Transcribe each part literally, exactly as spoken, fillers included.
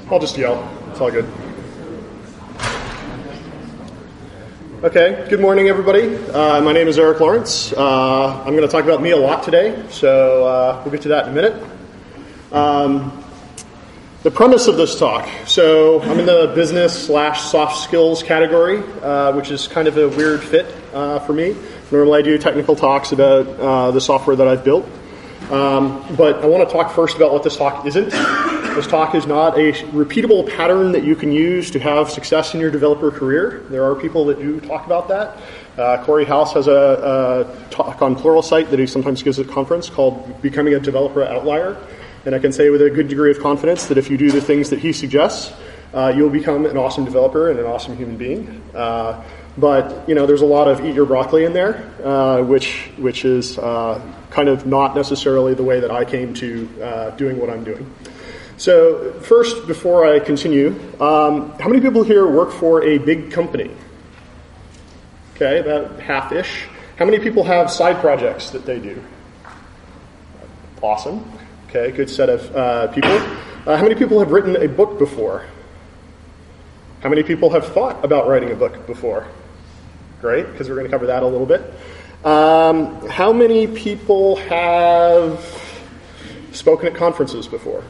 I'll just yell. It's all good. Okay, good morning, everybody. Uh, my name is Eric Lawrence. Uh, I'm going to talk about me a lot today, so uh, we'll get to that in a minute. Um, the premise of this talk, so I'm in the business slash soft skills category, uh, which is kind of a weird fit uh, for me. Normally I do technical talks about uh, the software that I've built, um, but I want to talk first about what this talk isn't. This talk is not a repeatable pattern that you can use to have success in your developer career. There are people that do talk about that. Uh, Corey House has a, a talk on Pluralsight that he sometimes gives at a conference called Becoming a Developer Outlier. And I can say with a good degree of confidence that if you do the things that he suggests, uh, you'll become an awesome developer and an awesome human being. Uh, but, you know, there's a lot of eat your broccoli in there, uh, which which is uh, kind of not necessarily the way that I came to uh, doing what I'm doing. So first, before I continue, um, how many people here work for a big company? Okay, about half-ish. How many people have side projects that they do? Awesome. Okay, good set of uh, people. Uh, how many people have written a book before? How many people have thought about writing a book before? Great, because we're going to cover that a little bit. Um, how many people have spoken at conferences before?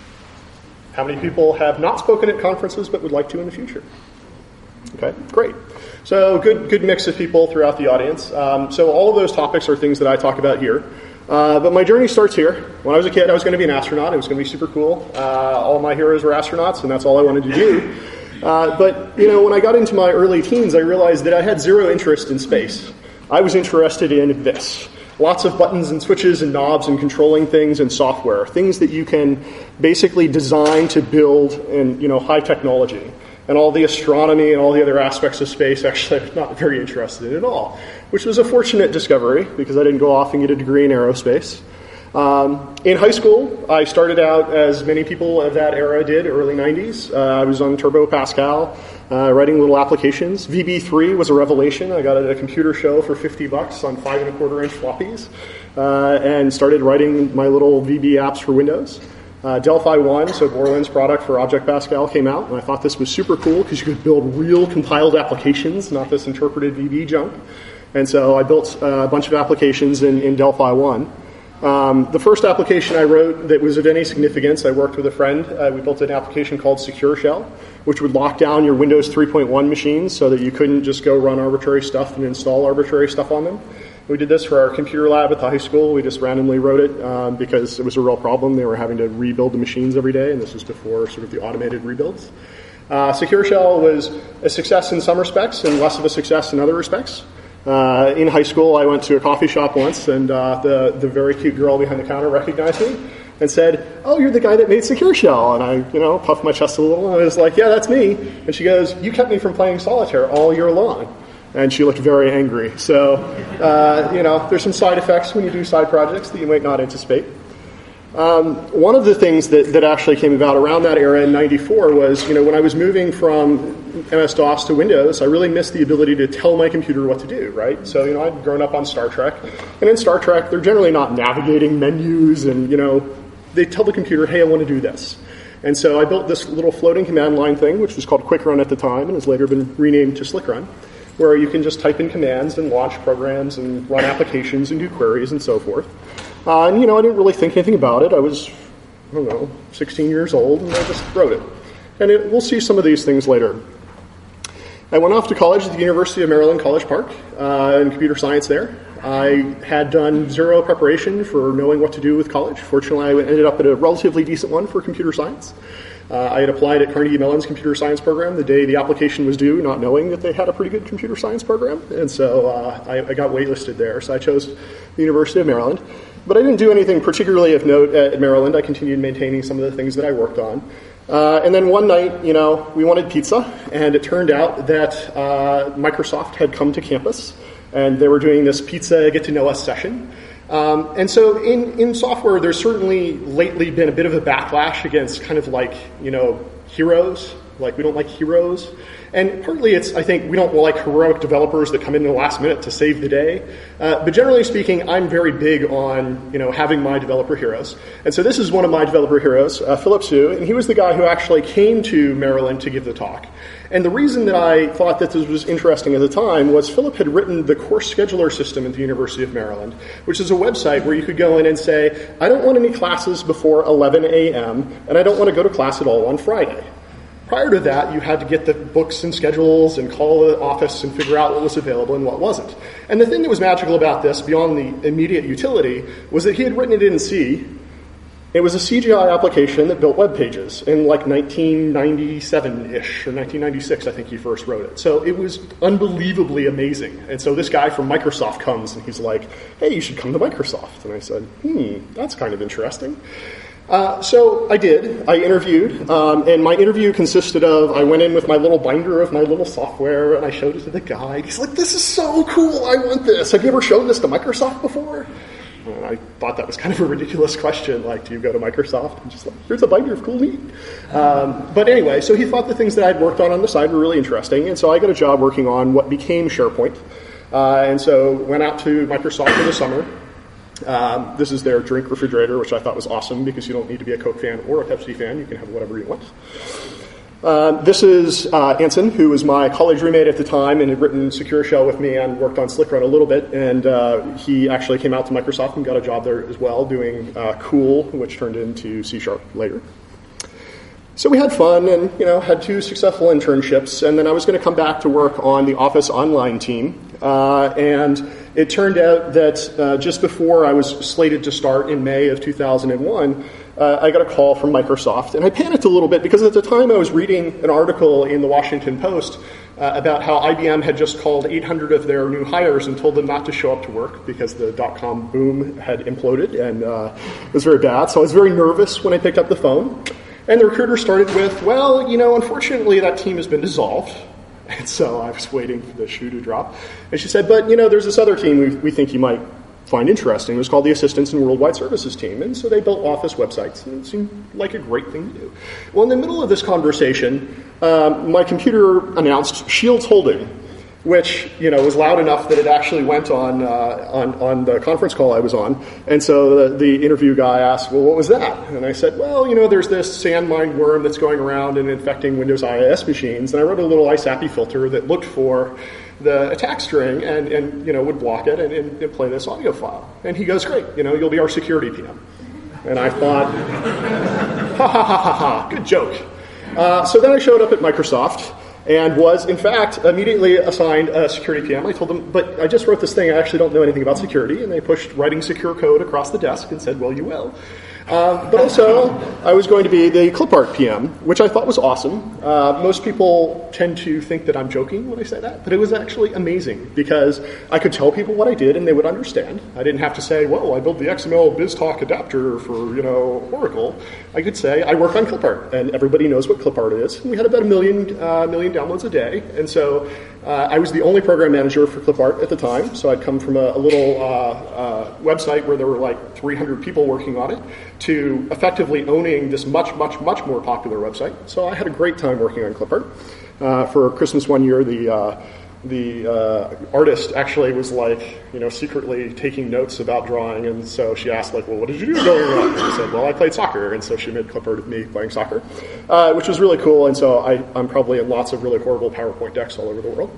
How many people have not spoken at conferences but would like to in the future? Okay, great. So good good mix of people throughout the audience. Um, so all of those topics are things that I talk about here. Uh, but my journey starts here. When I was a kid, I was going to be an astronaut. It was going to be super cool. Uh, all of my heroes were astronauts, and that's all I wanted to do. Uh, but, you know, when I got into my early teens, I realized that I had zero interest in space. I was interested in this. Lots of buttons and switches and knobs and controlling things and software, things that you can basically design to build in, you know, high technology. And all the astronomy and all the other aspects of space, actually, I'm not very interested in at all, which was a fortunate discovery because I didn't go off and get a degree in aerospace. Um, in high school, I started out, as many people of that era did, early nineties. Uh, I was on Turbo Pascal, uh, writing little applications. V B three was a revelation. I got it at a computer show for fifty bucks on five and a quarter inch floppies, uh, and started writing my little V B apps for Windows. Uh, Delphi one, so Borland's product for Object Pascal, came out, and I thought this was super cool because you could build real compiled applications, not this interpreted V B junk. And so I built uh, a bunch of applications in, in Delphi one. Um, the first application I wrote that was of any significance, I worked with a friend. Uh, we built an application called Secure Shell, which would lock down your Windows three point one machines so that you couldn't just go run arbitrary stuff and install arbitrary stuff on them. We did this for our computer lab at the high school. We just randomly wrote it um, because it was a real problem. They were having to rebuild the machines every day, and this was before sort of the automated rebuilds. Uh, Secure Shell was a success in some respects and less of a success in other respects. Uh, in high school, I went to a coffee shop once, and uh, the, the very cute girl behind the counter recognized me and said, "Oh, you're the guy that made Secure Shell." And I, you know, puffed my chest a little, and I was like, "Yeah, that's me." And she goes, "You kept me from playing solitaire all year long." And she looked very angry. So, uh, you know, there's some side effects when you do side projects that you might not anticipate. Um, one of the things that, that actually came about around that era in ninety-four was, you know, when I was moving from M S DOS to Windows, I really missed the ability to tell my computer what to do, right? So, you know, I'd grown up on Star Trek. And in Star Trek, they're generally not navigating menus and, you know, they tell the computer, hey, I want to do this. And so I built this little floating command line thing, which was called Quick Run at the time and has later been renamed to Slick Run, where you can just type in commands and launch programs and run applications and do queries and so forth. Uh, and, you know, I didn't really think anything about it. I was, I don't know, sixteen years old, and I just wrote it. And it, we'll see some of these things later. I went off to college at the University of Maryland, College Park, uh, in computer science there. I had done zero preparation for knowing what to do with college. Fortunately, I ended up at a relatively decent one for computer science. Uh, I had applied at Carnegie Mellon's computer science program the day the application was due, not knowing that they had a pretty good computer science program. And so uh, I, I got waitlisted there. So I chose the University of Maryland. But I didn't do anything particularly of note at Maryland. I continued maintaining some of the things that I worked on. Uh, and then one night, you know, we wanted pizza. And it turned out that uh, Microsoft had come to campus. And they were doing this pizza get-to-know-us session. Um, and so in, in software, there's certainly lately been a bit of a backlash against kind of like, you know, heroes Like, we don't like heroes. And partly it's, I think, we don't like heroic developers that come in the last minute to save the day. Uh, but generally speaking, I'm very big on, you know, having my developer heroes. And so this is one of my developer heroes, uh, Philip Hsu, and he was the guy who actually came to Maryland to give the talk. And the reason that I thought that this was interesting at the time was Philip had written the course scheduler system at the University of Maryland, which is a website where you could go in and say, I don't want any classes before eleven a.m., and I don't want to go to class at all on Friday. Prior to that, you had to get the books and schedules and call the office and figure out what was available and what wasn't. And the thing that was magical about this, beyond the immediate utility, was that he had written it in C. It was a C G I application that built web pages in like nineteen ninety-seven-ish, or nineteen ninety-six, I think he first wrote it. So it was unbelievably amazing. And so this guy from Microsoft comes and he's like, hey, you should come to Microsoft. And I said, hmm, that's kind of interesting. Uh, so I did. I interviewed, um, and my interview consisted of, I went in with my little binder of my little software, and I showed it to the guy. He's like, this is so cool, I want this. Have you ever shown this to Microsoft before? And I thought that was kind of a ridiculous question, like, do you go to Microsoft? And just like, here's a binder of cool neat. Um, but anyway, so he thought the things that I'd worked on on the side were really interesting, and so I got a job working on what became SharePoint. Uh, and so went out to Microsoft for the summer. Um, this is their drink refrigerator, which I thought was awesome because you don't need to be a Coke fan or a Pepsi fan. You can have whatever you want. Uh, this is uh, Anson, who was my college roommate at the time and had written Secure Shell with me and worked on SlickRun a little bit. And uh, he actually came out to Microsoft and got a job there as well, doing uh, Cool, which turned into C Sharp later. So we had fun and, you know, had two successful internships. And then I was going to come back to work on the Office Online team. Uh, and it turned out that uh, just before I was slated to start in May of two thousand one, uh, I got a call from Microsoft. And I panicked a little bit because at the time I was reading an article in the Washington Post uh, about how I B M had just called eight hundred of their new hires and told them not to show up to work because the dot-com boom had imploded and uh, it was very bad. So I was very nervous when I picked up the phone. And the recruiter started with, well, you know, unfortunately that team has been dissolved. And so I was waiting for the shoe to drop. And she said, but, you know, there's this other team we, we think you might find interesting. It was called the Assistance and Worldwide Services team. And so they built Office websites. And it seemed like a great thing to do. Well, in the middle of this conversation, um, my computer announced Shields Holding, which, you know, was loud enough that it actually went on uh, on, on the conference call I was on. And so the, the interview guy asked, well, what was that? And I said, well, you know, there's this sand-mined worm that's going around and infecting Windows I I S machines. And I wrote a little ISAPI filter that looked for the attack string and, and you know, would block it and, and, and play this audio file. And he goes, great, you know, you'll be our security P M. And I thought, ha, ha, ha, ha, ha, good joke. Uh, so then I showed up at Microsoft and was, in fact, immediately assigned a security P M. I told them, but I just wrote this thing, I actually don't know anything about security, and they pushed writing secure code across the desk and said, well, you will. Uh, but also, I was going to be the ClipArt P M, which I thought was awesome. Uh, most people tend to think that I'm joking when I say that, but it was actually amazing because I could tell people what I did and they would understand. I didn't have to say, well, I built the X M L BizTalk adapter for, you know, Oracle. I could say, I work on ClipArt, and everybody knows what ClipArt is. And we had about a million, uh, million downloads a day, and so uh, I was the only program manager for ClipArt at the time, so I'd come from a, a little uh, uh, website where there were like three hundred people working on it, to effectively owning this much, much, much more popular website. So I had a great time working on ClipArt. Uh, for Christmas one year, the uh, the uh, artist actually was like, you know, secretly taking notes about drawing, and so she asked, like, well, what did you do going on? And I said, well, I played soccer, and so she made ClipArt of me playing soccer, uh, which was really cool, and so I, I'm probably in lots of really horrible PowerPoint decks all over the world.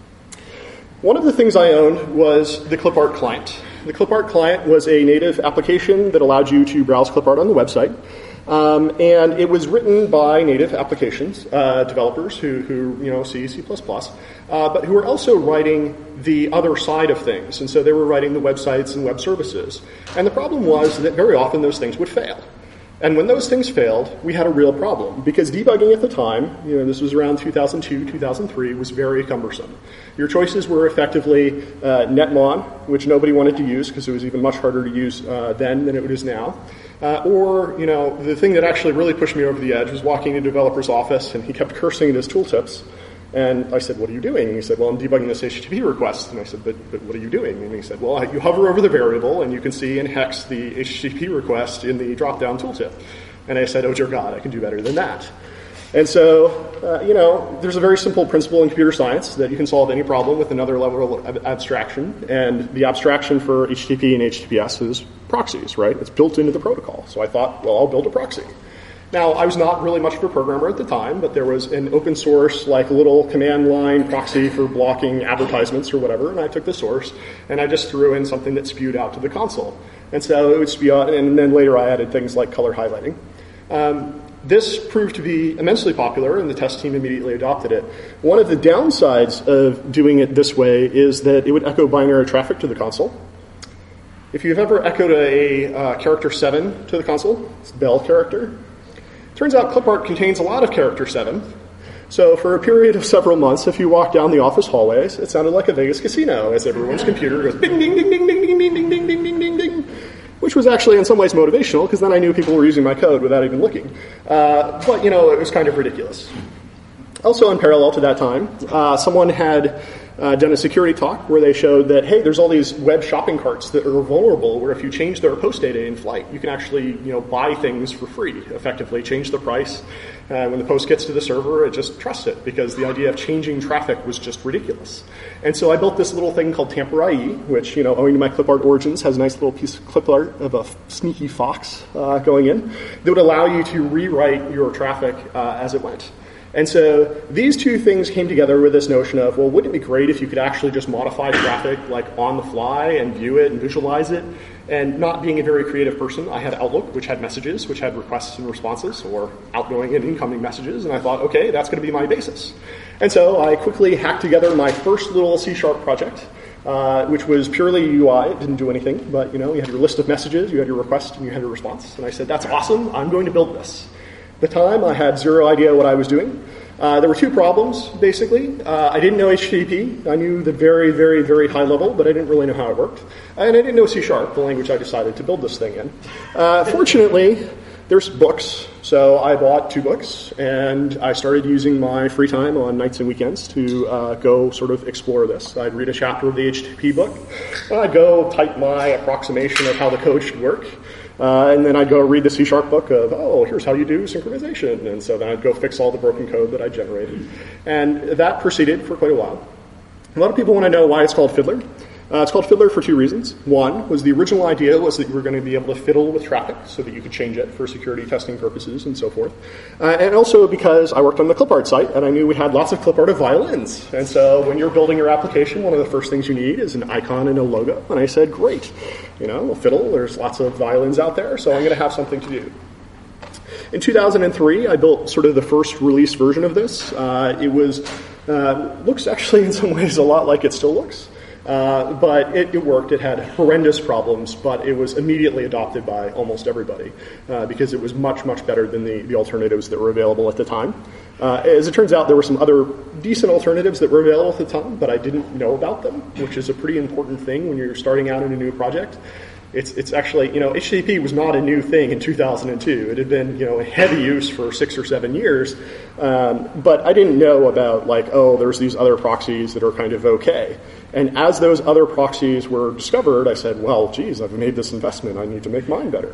One of the things I owned was the ClipArt client. The ClipArt client was a native application that allowed you to browse ClipArt on the website. Um, and it was written by native applications, uh, developers who, who, you know, C, C++, uh, but who were also writing the other side of things. And so they were writing the websites and web services. And the problem was that very often those things would fail. And when those things failed, we had a real problem because debugging at the time, you know, this was around two thousand two, two thousand three, was very cumbersome. Your choices were effectively uh, Netmon, which nobody wanted to use because it was even much harder to use uh, then than it is now. Uh, or, you know, the thing that actually really pushed me over the edge was walking into a developer's office and he kept cursing at his tooltips. And I said, what are you doing? And he said, well, I'm debugging this H T T P request. And I said, but, but what are you doing? And he said, well, you hover over the variable and you can see in hex the H T T P request in the drop-down tooltip. And I said, oh, dear God, I can do better than that. And so, uh, you know, there's a very simple principle in computer science that you can solve any problem with another level of abstraction. And the abstraction for H T T P and H T T P S is proxies, right? It's built into the protocol. So I thought, well, I'll build a proxy. Now, I was not really much of a programmer at the time, but there was an open source, like little command line proxy for blocking advertisements or whatever, and I took the source, and I just threw in something that spewed out to the console. And so it would spew out, and then later I added things like color highlighting. Um, this proved to be immensely popular, and the test team immediately adopted it. One of the downsides of doing it this way is that it would echo binary traffic to the console. If you've ever echoed a uh, character seven to the console, it's a Bell character. Turns out clip art contains a lot of character seven. So for a period of several months, if you walk down the office hallways, it sounded like a Vegas casino as everyone's computer goes ding, ding, ding, ding, ding, ding, ding, ding, ding, ding, ding, ding, ding, which was actually in some ways motivational because then I knew people were using my code without even looking. Uh, but, you know, it was kind of ridiculous. Also, in parallel to that time, uh, someone had uh, done a security talk where they showed that, hey, there's all these web shopping carts that are vulnerable where if you change their post data in flight, you can actually, you know, buy things for free, effectively, change the price. Uh, when the post gets to the server, it just trusts it because the idea of changing traffic was just ridiculous. And so I built this little thing called Tamper I E, which, you know, owing to my clip art origins, has a nice little piece of clip art of a sneaky fox uh, going in that would allow you to rewrite your traffic uh, as it went. And so these two things came together with this notion of, well, wouldn't it be great if you could actually just modify traffic like on the fly and view it and visualize it? And not being a very creative person, I had Outlook, which had messages, which had requests and responses, or outgoing and incoming messages, and I thought, okay, that's going to be my basis. And so I quickly hacked together my first little C-sharp project, uh, which was purely U I. It didn't do anything, but, you know, you had your list of messages, you had your request, and you had your response. And I said, that's awesome, I'm going to build this. At the time, I had zero idea what I was doing. Uh, there were two problems, basically. Uh, I didn't know H T T P. I knew the very, very, very high level, but I didn't really know how it worked. And I didn't know C Sharp, the language I decided to build this thing in. Uh, fortunately, there's books. So I bought two books, and I started using my free time on nights and weekends to uh, go sort of explore this. I'd read a chapter of the H T T P book, and I'd go type my approximation of how the code should work. Uh, and then I'd go read the C-sharp book of, oh, here's how you do synchronization. And so then I'd go fix all the broken code that I generated. And that proceeded for quite a while. A lot of people want to know why it's called Fiddler. Uh, it's called Fiddler for two reasons. One was the original idea was that you were going to be able to fiddle with traffic so that you could change it for security testing purposes and so forth. Uh, and also because I worked on the clip art site and I knew we had lots of clip art of violins. And so when you're building your application, one of the first things you need is an icon and a logo. And I said, great, you know, fiddle, there's lots of violins out there, so I'm going to have something to do. In two thousand three, I built sort of the first release version of this. Uh, it was uh, looks actually in some ways a lot like it still looks. Uh, but it, it worked. It had horrendous problems, but it was immediately adopted by almost everybody uh, because it was much, much better than the, the alternatives that were available at the time. Uh, as it turns out, there were some other decent alternatives that were available at the time, but I didn't know about them, which is a pretty important thing when you're starting out in a new project. It's it's actually, you know, H T T P was not a new thing in two thousand two. It had been, you know, in heavy use for six or seven years. Um, but I didn't know about, like, oh, there's these other proxies that are kind of okay. And as those other proxies were discovered, I said, well, geez, I've made this investment. I need to make mine better.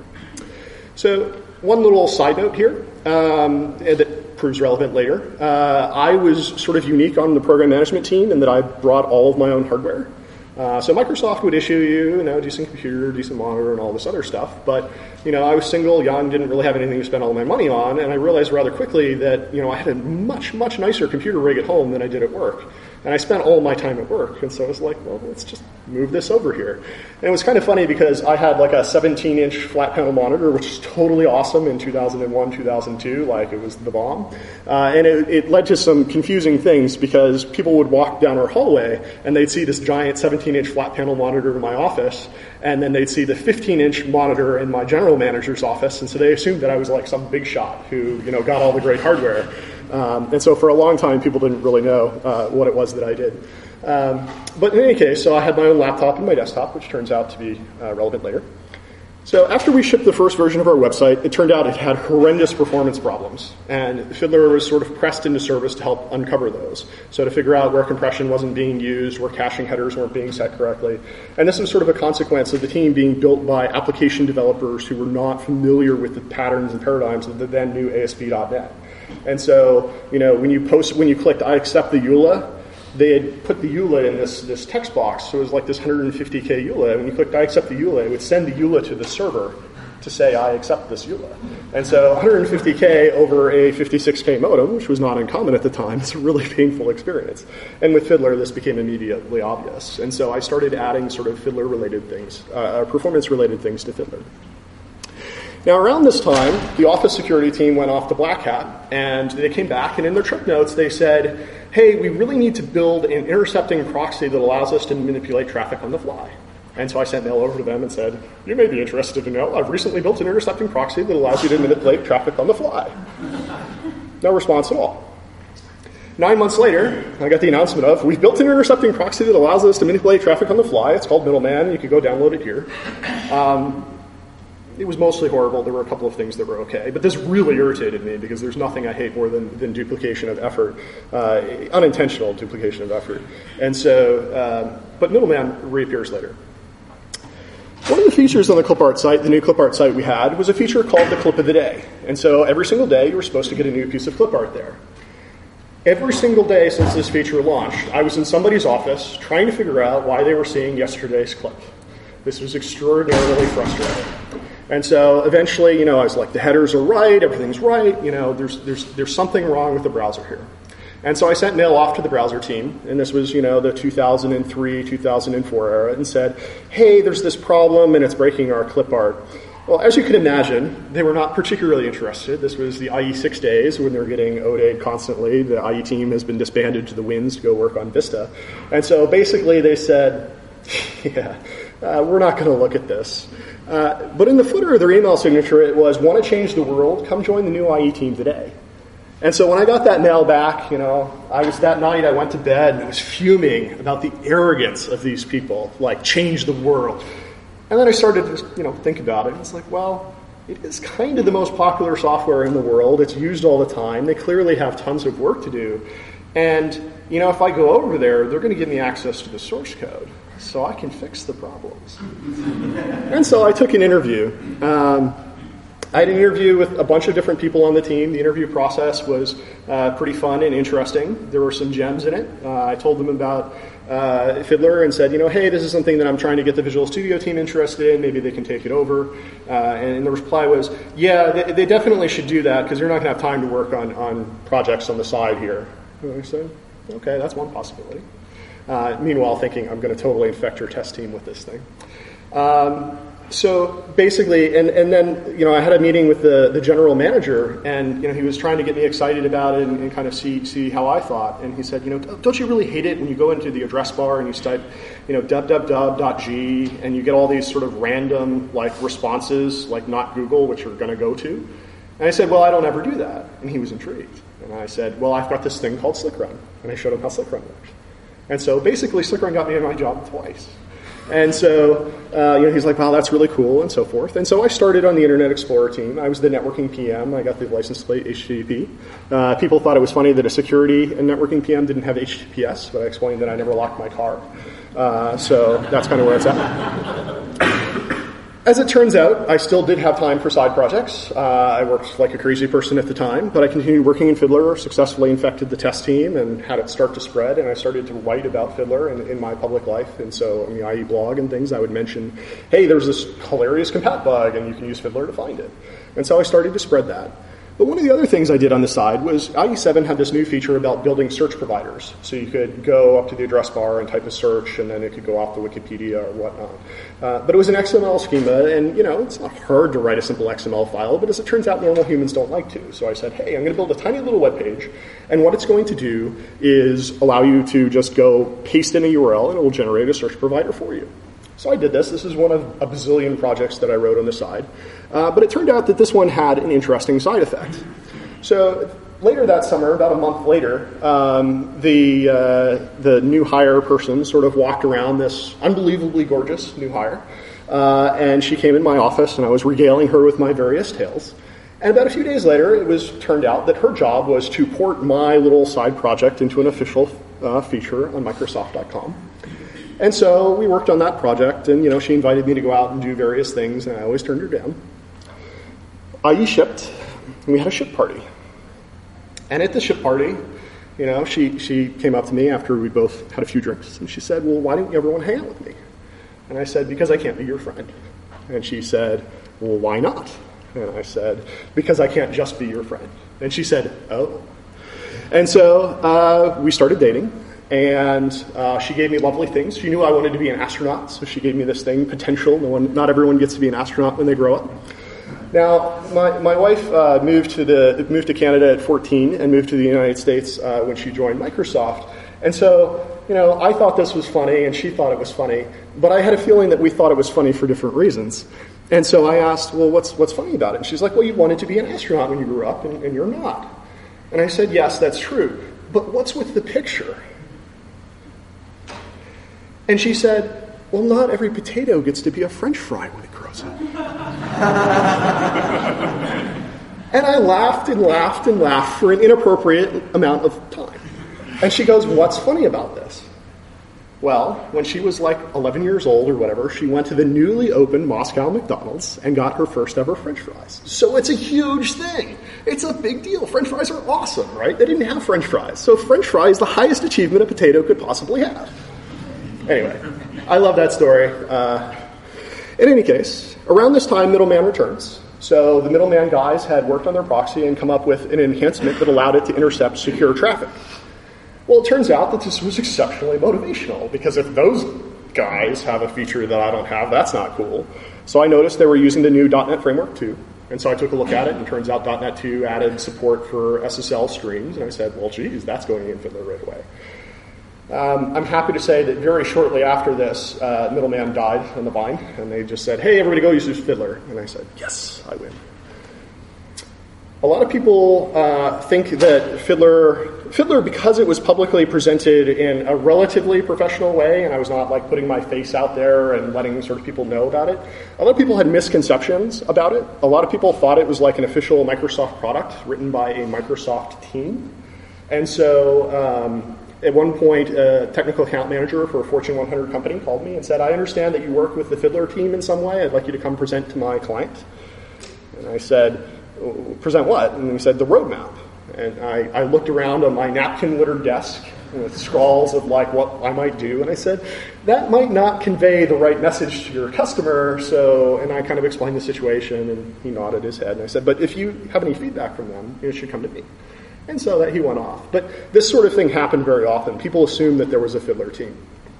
So one little side note here um, that proves relevant later. Uh, I was sort of unique on the program management team in that I brought all of my own hardware. Uh, so Microsoft would issue you, you know, decent computer, decent monitor, and all this other stuff. But, you know, I was single, young, didn't really have anything to spend all my money on, and I realized rather quickly that, you know, I had a much, much nicer computer rig at home than I did at work. And I spent all my time at work. And so I was like, well, let's just move this over here. And it was kind of funny because I had like a seventeen inch flat panel monitor, which is totally awesome in two thousand one, two thousand two, like it was the bomb. Uh, and it, it led to some confusing things because people would walk down our hallway and they'd see this giant seventeen inch flat panel monitor in my office, and then they'd see the fifteen inch monitor in my general manager's office, and so they assumed that I was like some big shot who, you know, got all the great hardware. Um, and so for a long time, people didn't really know uh, what it was that I did. Um, but in any case, so I had my own laptop and my desktop, which turns out to be uh, relevant later. So after we shipped the first version of our website, it turned out it had horrendous performance problems. And Fiddler was sort of pressed into service to help uncover those. So to figure out where compression wasn't being used, where caching headers weren't being set correctly. And this was sort of a consequence of the team being built by application developers who were not familiar with the patterns and paradigms of the then new A S P dot net. And so, you know, when you post, when you clicked I accept the E U L A, they had put the E U L A in this, this text box, so it was like this one hundred fifty K E U L A. When you clicked I accept the E U L A, it would send the E U L A to the server to say I accept this E U L A. And so one hundred fifty K over a fifty-six K modem, which was not uncommon at the time, it's a really painful experience. And with Fiddler, this became immediately obvious. And so I started adding sort of Fiddler-related things, uh, performance-related things to Fiddler. Now, around this time, the Office security team went off to Black Hat, and they came back, and in their trip notes, they said, hey, we really need to build an intercepting proxy that allows us to manipulate traffic on the fly. And so I sent mail over to them and said, you may be interested to know, I've recently built an intercepting proxy that allows you to manipulate traffic on the fly. No response at all. Nine months later, I got the announcement of, we've built an intercepting proxy that allows us to manipulate traffic on the fly. It's called Middleman. You can go download it here. Um, It was mostly horrible. There were a couple of things that were okay. But this really irritated me because there's nothing I hate more than, than duplication of effort, uh, unintentional duplication of effort. And so, um, but Middleman reappears later. One of the features on the clipart site, the new clipart site we had, was a feature called the clip of the day. And so every single day you were supposed to get a new piece of clipart there. Every single day since this feature launched, I was in somebody's office trying to figure out why they were seeing yesterday's clip. This was extraordinarily frustrating. And so eventually, you know, I was like, the headers are right, everything's right, you know, there's there's there's something wrong with the browser here. And so I sent mail off to the browser team, and this was, you know, the two thousand three, two thousand four era, and said, hey, there's this problem, and it's breaking our clipart. Well, as you can imagine, they were not particularly interested. This was the I E six days when they were getting O DA'd constantly. The I E team has been disbanded to the winds to go work on Vista. And so basically they said, yeah, uh, we're not going to look at this. Uh, but in the footer of their email signature, it was, want to change the world? Come join the new I E team today. And so when I got that mail back, you know, I was that night, I went to bed and I was fuming about the arrogance of these people, like, change the world. And then I started to, you know, think about it. It's like, well, it is kind of the most popular software in the world. It's used all the time. They clearly have tons of work to do. And, you know, if I go over there, they're going to give me access to the source code so I can fix the problems. And so I took an interview. Um, I had an interview with a bunch of different people on the team. The interview process was uh, pretty fun and interesting. There were some gems in it. Uh, I told them about uh, Fiddler and said, you know, hey, this is something that I'm trying to get the Visual Studio team interested in. Maybe they can take it over. Uh, and the reply was, yeah, they, they definitely should do that because you're not going to have time to work on, on projects on the side here. And I said, okay, that's one possibility. Uh, meanwhile, thinking I'm going to totally infect your test team with this thing. Um, so basically, and, and then, you know, I had a meeting with the, the general manager, and, you know, he was trying to get me excited about it and, and kind of see see how I thought. And he said, you know, don't you really hate it when you go into the address bar and you type, you know, www.g, and you get all these sort of random, like, responses, like not Google, which you're going to go to? And I said, well, I don't ever do that. And he was intrigued. And I said, well, I've got this thing called SlickRun. And I showed him how SlickRun works. And so basically, SlickRun got me my job twice. And so, uh, you know, he's like, wow, that's really cool, and so forth. And so I started on the Internet Explorer team. I was the networking P M. I got the license plate H T T P. Uh, people thought it was funny that a security and networking P M didn't have H T T P S, but I explained that I never locked my car. Uh, so that's kind of where it's at. As it turns out, I still did have time for side projects. Uh, I worked like a crazy person at the time, but I continued working in Fiddler, successfully infected the test team, and had it start to spread, and I started to write about Fiddler in, in my public life. And so on the I E blog and things, I would mention, hey, there's this hilarious compat bug, and you can use Fiddler to find it. And so I started to spread that. But one of the other things I did on the side was I E seven had this new feature about building search providers. So you could go up to the address bar and type a search, and then it could go off to Wikipedia or whatnot. Uh, but it was an X M L schema, and, you know, it's not hard to write a simple X M L file, but as it turns out, normal humans don't like to. So I said, hey, I'm going to build a tiny little web page, and what it's going to do is allow you to just go paste in a U R L, and it will generate a search provider for you. So I did this. This is one of a bazillion projects that I wrote on the side. Uh, but it turned out that this one had an interesting side effect. So later that summer, about a month later, um, the uh, the new hire person sort of walked around, this unbelievably gorgeous new hire, uh, and she came in my office, and I was regaling her with my various tales. And about a few days later, it was turned out that her job was to port my little side project into an official uh, feature on Microsoft dot com. And so we worked on that project, and, you know, she invited me to go out and do various things, and I always turned her down. I E shipped, and we had a ship party. And at the ship party, you know, she, she came up to me after we both had a few drinks, and she said, well, why didn't you ever want to hang out with me? And I said, because I can't be your friend. And she said, well, why not? And I said, because I can't just be your friend. And she said, oh. And so uh, we started dating, and uh, she gave me lovely things. She knew I wanted to be an astronaut, so she gave me this thing, potential. No one, not everyone gets to be an astronaut when they grow up. Now, my, my wife uh, moved to the moved to Canada at fourteen and moved to the United States uh, when she joined Microsoft. And so, you know, I thought this was funny, and she thought it was funny, but I had a feeling that we thought it was funny for different reasons. And so I asked, well, what's what's funny about it? And she's like, well, you wanted to be an astronaut when you grew up, and, and you're not. And I said, yes, that's true, but what's with the picture? And she said, well, not every potato gets to be a French fry when it grows up. And I laughed and laughed and laughed for an inappropriate amount of time. And she goes, what's funny about this? Well, when she was like eleven years old or whatever, she went to the newly opened Moscow McDonald's and got her first ever French fries. So it's a huge thing. It's a big deal. French fries are awesome, right? They didn't have French fries. So French fries is the highest achievement a potato could possibly have. Anyway, I love that story. Uh, in any case, around this time, Middleman returns. So the Middleman guys had worked on their proxy and come up with an enhancement that allowed it to intercept secure traffic. Well, it turns out that this was exceptionally motivational, because if those guys have a feature that I don't have, that's not cool. So I noticed they were using the new dot net Framework two, and so I took a look at it, and it turns out dot net two added support for S S L streams, and I said, well, geez, that's going in Fiddler right away. Um, I'm happy to say that very shortly after this, uh, Middleman died on the vine, and they just said, hey, everybody go use Fiddler. And I said, yes, I win. A lot of people uh, think that Fiddler, Fiddler, because it was publicly presented in a relatively professional way, and I was not like putting my face out there and letting sort of people know about it, a lot of people had misconceptions about it. A lot of people thought it was like an official Microsoft product written by a Microsoft team. And so um, at one point, a technical account manager for a Fortune one hundred company called me and said, I understand that you work with the Fiddler team in some way. I'd like you to come present to my client. And I said, present what? And he said, the roadmap. And I, I looked around on my napkin-littered desk with scrawls of like what I might do, and I said, that might not convey the right message to your customer, so, and I kind of explained the situation, and he nodded his head, and I said, but if you have any feedback from them, you should come to me. And so that he went off. But this sort of thing happened very often. People assumed that there was a Fiddler team.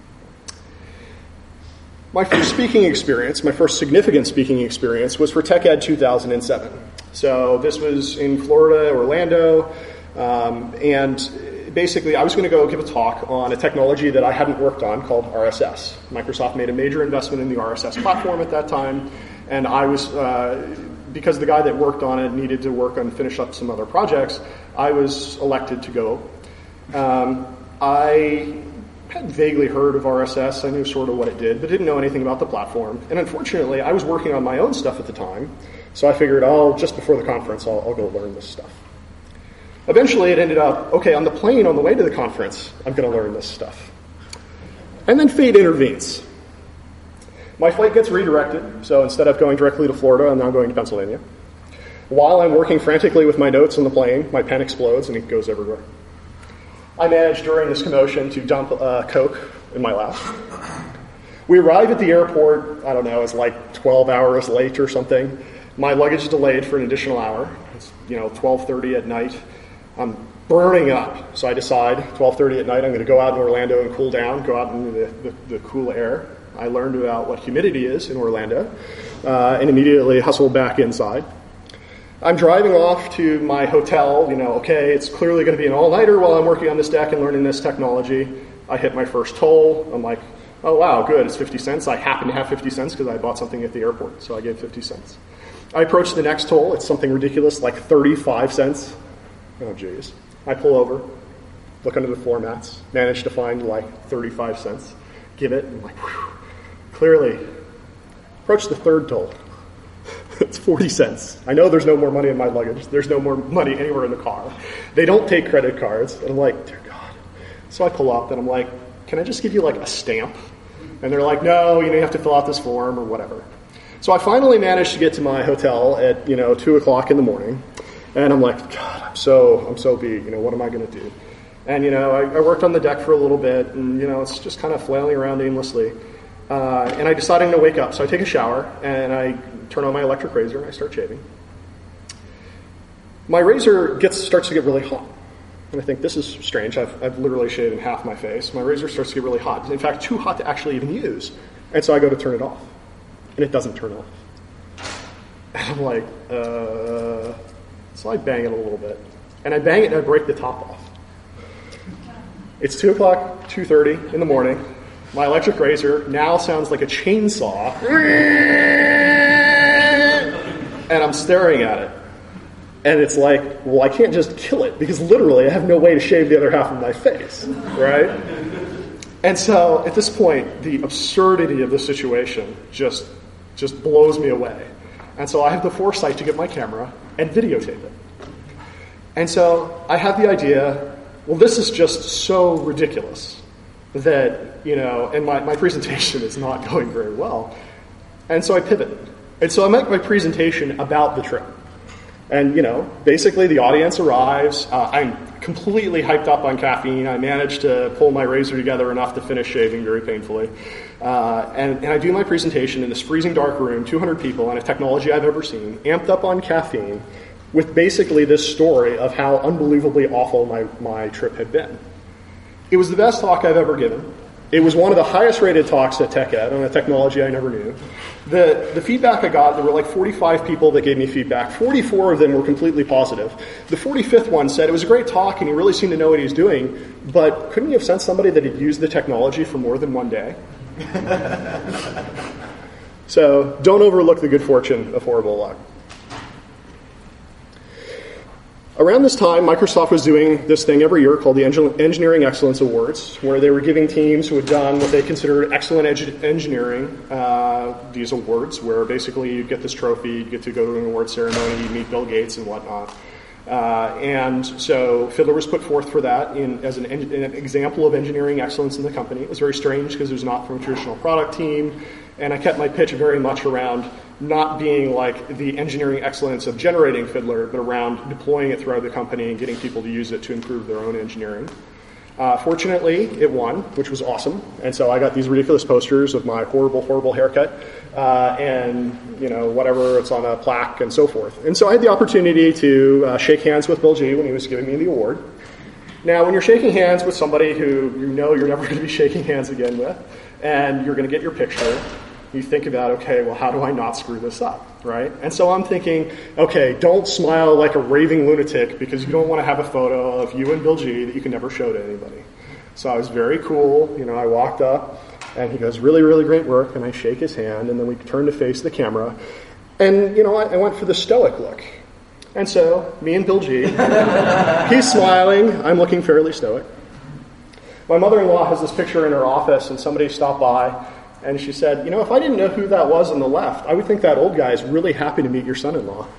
My first speaking experience, my first significant speaking experience, was for TechEd two thousand seven. So this was in Florida, Orlando, um, and basically I was going to go give a talk on a technology that I hadn't worked on called R S S. Microsoft made a major investment in the R S S platform at that time, and I was, uh, because the guy that worked on it needed to work on finish up some other projects, I was elected to go. Um, I had vaguely heard of R S S. I knew sort of what it did, but didn't know anything about the platform. And unfortunately, I was working on my own stuff at the time, so I figured, oh, just before the conference, I'll, I'll go learn this stuff. Eventually, it ended up, okay, on the plane on the way to the conference, I'm going to learn this stuff. And then fate intervenes. My flight gets redirected, so instead of going directly to Florida, I'm now going to Pennsylvania. While I'm working frantically with my notes on the plane, my pen explodes and it goes everywhere. I managed during this commotion to dump uh, Coke in my lap. We arrive at the airport, I don't know, it's like twelve hours late or something. My luggage is delayed for an additional hour. It's, you know, twelve thirty at night. I'm burning up, so I decide twelve thirty at night I'm going to go out in Orlando and cool down, go out into the, the, the cool air. I learned about what humidity is in Orlando uh, and immediately hustled back inside. I'm driving off to my hotel, you know, okay, it's clearly going to be an all-nighter while I'm working on this deck and learning this technology. I hit my first toll. I'm like, oh, wow, good, it's fifty cents. I happen to have fifty cents because I bought something at the airport, so I gave fifty cents. I approach the next toll. It's something ridiculous, like thirty-five cents. Oh, geez. I pull over, look under the floor mats, manage to find like thirty-five cents, give it, and I'm like, whew, clearly. Approach the third toll. It's forty cents. I know there's no more money in my luggage. There's no more money anywhere in the car. They don't take credit cards. And I'm like, dear God. So I pull up and I'm like, can I just give you like a stamp? And they're like, no, you know, you have to fill out this form or whatever. So I finally managed to get to my hotel at, you know, two o'clock in the morning. And I'm like, God, I'm so, I'm so beat. You know, what am I going to do? And, you know, I, I worked on the deck for a little bit, and, you know, it's just kind of flailing around aimlessly. Uh, and I decided to wake up. So I take a shower, and I turn on my electric razor, and I start shaving. My razor gets starts to get really hot. And I think, this is strange. I've, I've literally shaved in half my face. My razor starts to get really hot. In fact, too hot to actually even use. And so I go to turn it off. And it doesn't turn off. And I'm like, uh... So I bang it a little bit. And I bang it and I break the top off. It's two o'clock, two thirty in the morning. My electric razor now sounds like a chainsaw. And I'm staring at it. And it's like, well, I can't just kill it, because literally I have no way to shave the other half of my face, right? And so at this point, the absurdity of the situation just, just blows me away. And so I have the foresight to get my camera and videotape it. And so I have the idea, well, this is just so ridiculous that, you know, and my, my presentation is not going very well. And so I pivot. And so I make my presentation about the trip. And, you know, basically the audience arrives. Uh, I'm completely hyped up on caffeine. I managed to pull my razor together enough to finish shaving very painfully. Uh, and, and I do my presentation in this freezing dark room, two hundred people, on a technology I've ever seen, amped up on caffeine, with basically this story of how unbelievably awful my, my trip had been. It was the best talk I've ever given. It was one of the highest rated talks at TechEd on a technology I never knew. The the feedback I got, there were like forty-five people that gave me feedback. forty-four of them were completely positive. The forty-fifth one said it was a great talk and he really seemed to know what he was doing, but couldn't you have sent somebody that had used the technology for more than one day? So don't overlook the good fortune of horrible luck. Around this time, Microsoft was doing this thing every year called the Engineering Excellence Awards, where they were giving teams who had done what they considered excellent edu- engineering uh, these awards, where basically you get this trophy, you get to go to an award ceremony, you meet Bill Gates and whatnot. Uh, and so Fiddler was put forth for that in, as an, en- an example of engineering excellence in the company. It was very strange because it was not from a traditional product team, and I kept my pitch very much around not being like the engineering excellence of generating Fiddler, but around deploying it throughout the company and getting people to use it to improve their own engineering. Uh, fortunately, it won, which was awesome. And so I got these ridiculous posters of my horrible, horrible haircut uh, and, you know, whatever, it's on a plaque and so forth. And so I had the opportunity to uh, shake hands with Bill G when he was giving me the award. Now, when you're shaking hands with somebody who you know you're never going to be shaking hands again with, and you're going to get your picture, you think about, okay, well, how do I not screw this up, right? And so I'm thinking, okay, don't smile like a raving lunatic because you don't want to have a photo of you and Bill G that you can never show to anybody. So I was very cool. You know, I walked up, and he goes, really, really great work, and I shake his hand, and then we turn to face the camera. And, you know, I, I went for the stoic look. And so, me and Bill G, he's smiling, I'm looking fairly stoic. My mother-in-law has this picture in her office, and somebody stopped by, and she said, you know, if I didn't know who that was on the left, I would think that old guy is really happy to meet your son-in-law.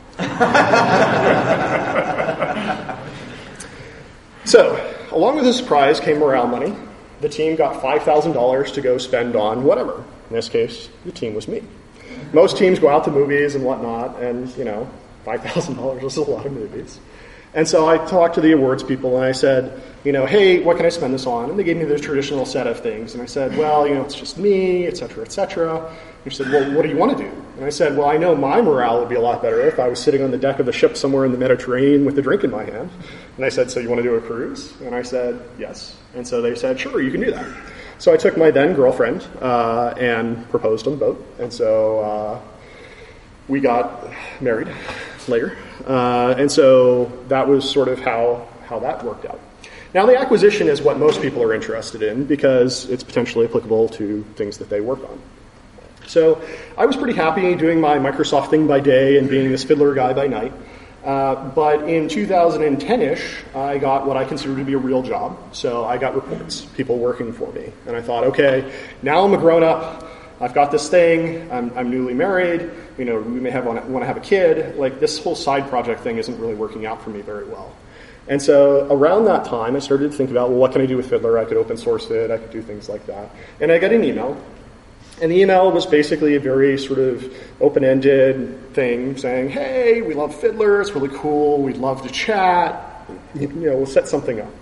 So, along with this prize came morale money. The team got five thousand dollars to go spend on whatever. In this case, the team was me. Most teams go out to movies and whatnot, and, you know, five thousand dollars is a lot of movies. And so I talked to the awards people, and I said, you know, hey, what can I spend this on? And they gave me their traditional set of things. And I said, well, you know, it's just me, et cetera, et cetera. And she said, well, what do you want to do? And I said, well, I know my morale would be a lot better if I was sitting on the deck of a ship somewhere in the Mediterranean with a drink in my hand. And I said, so you want to do a cruise? And I said, yes. And so they said, sure, you can do that. So I took my then girlfriend uh, and proposed on the boat. And so uh, we got married later. Uh, and so that was sort of how, how that worked out. Now, the acquisition is what most people are interested in because it's potentially applicable to things that they work on. So I was pretty happy doing my Microsoft thing by day and being this Fiddler guy by night. Uh, but in two thousand ten-ish, I got what I considered to be a real job. So I got reports, people working for me. And I thought, okay, now I'm a grown-up. I've got this thing. I'm, I'm newly married. You know, we may have want to have a kid. Like, this whole side project thing isn't really working out for me very well. And so around that time, I started to think about, well, what can I do with Fiddler? I could open source it. I could do things like that. And I got an email And the email was basically a very sort of open-ended thing saying, hey, we love Fiddler, it's really cool, we'd love to chat, you know, we'll set something up.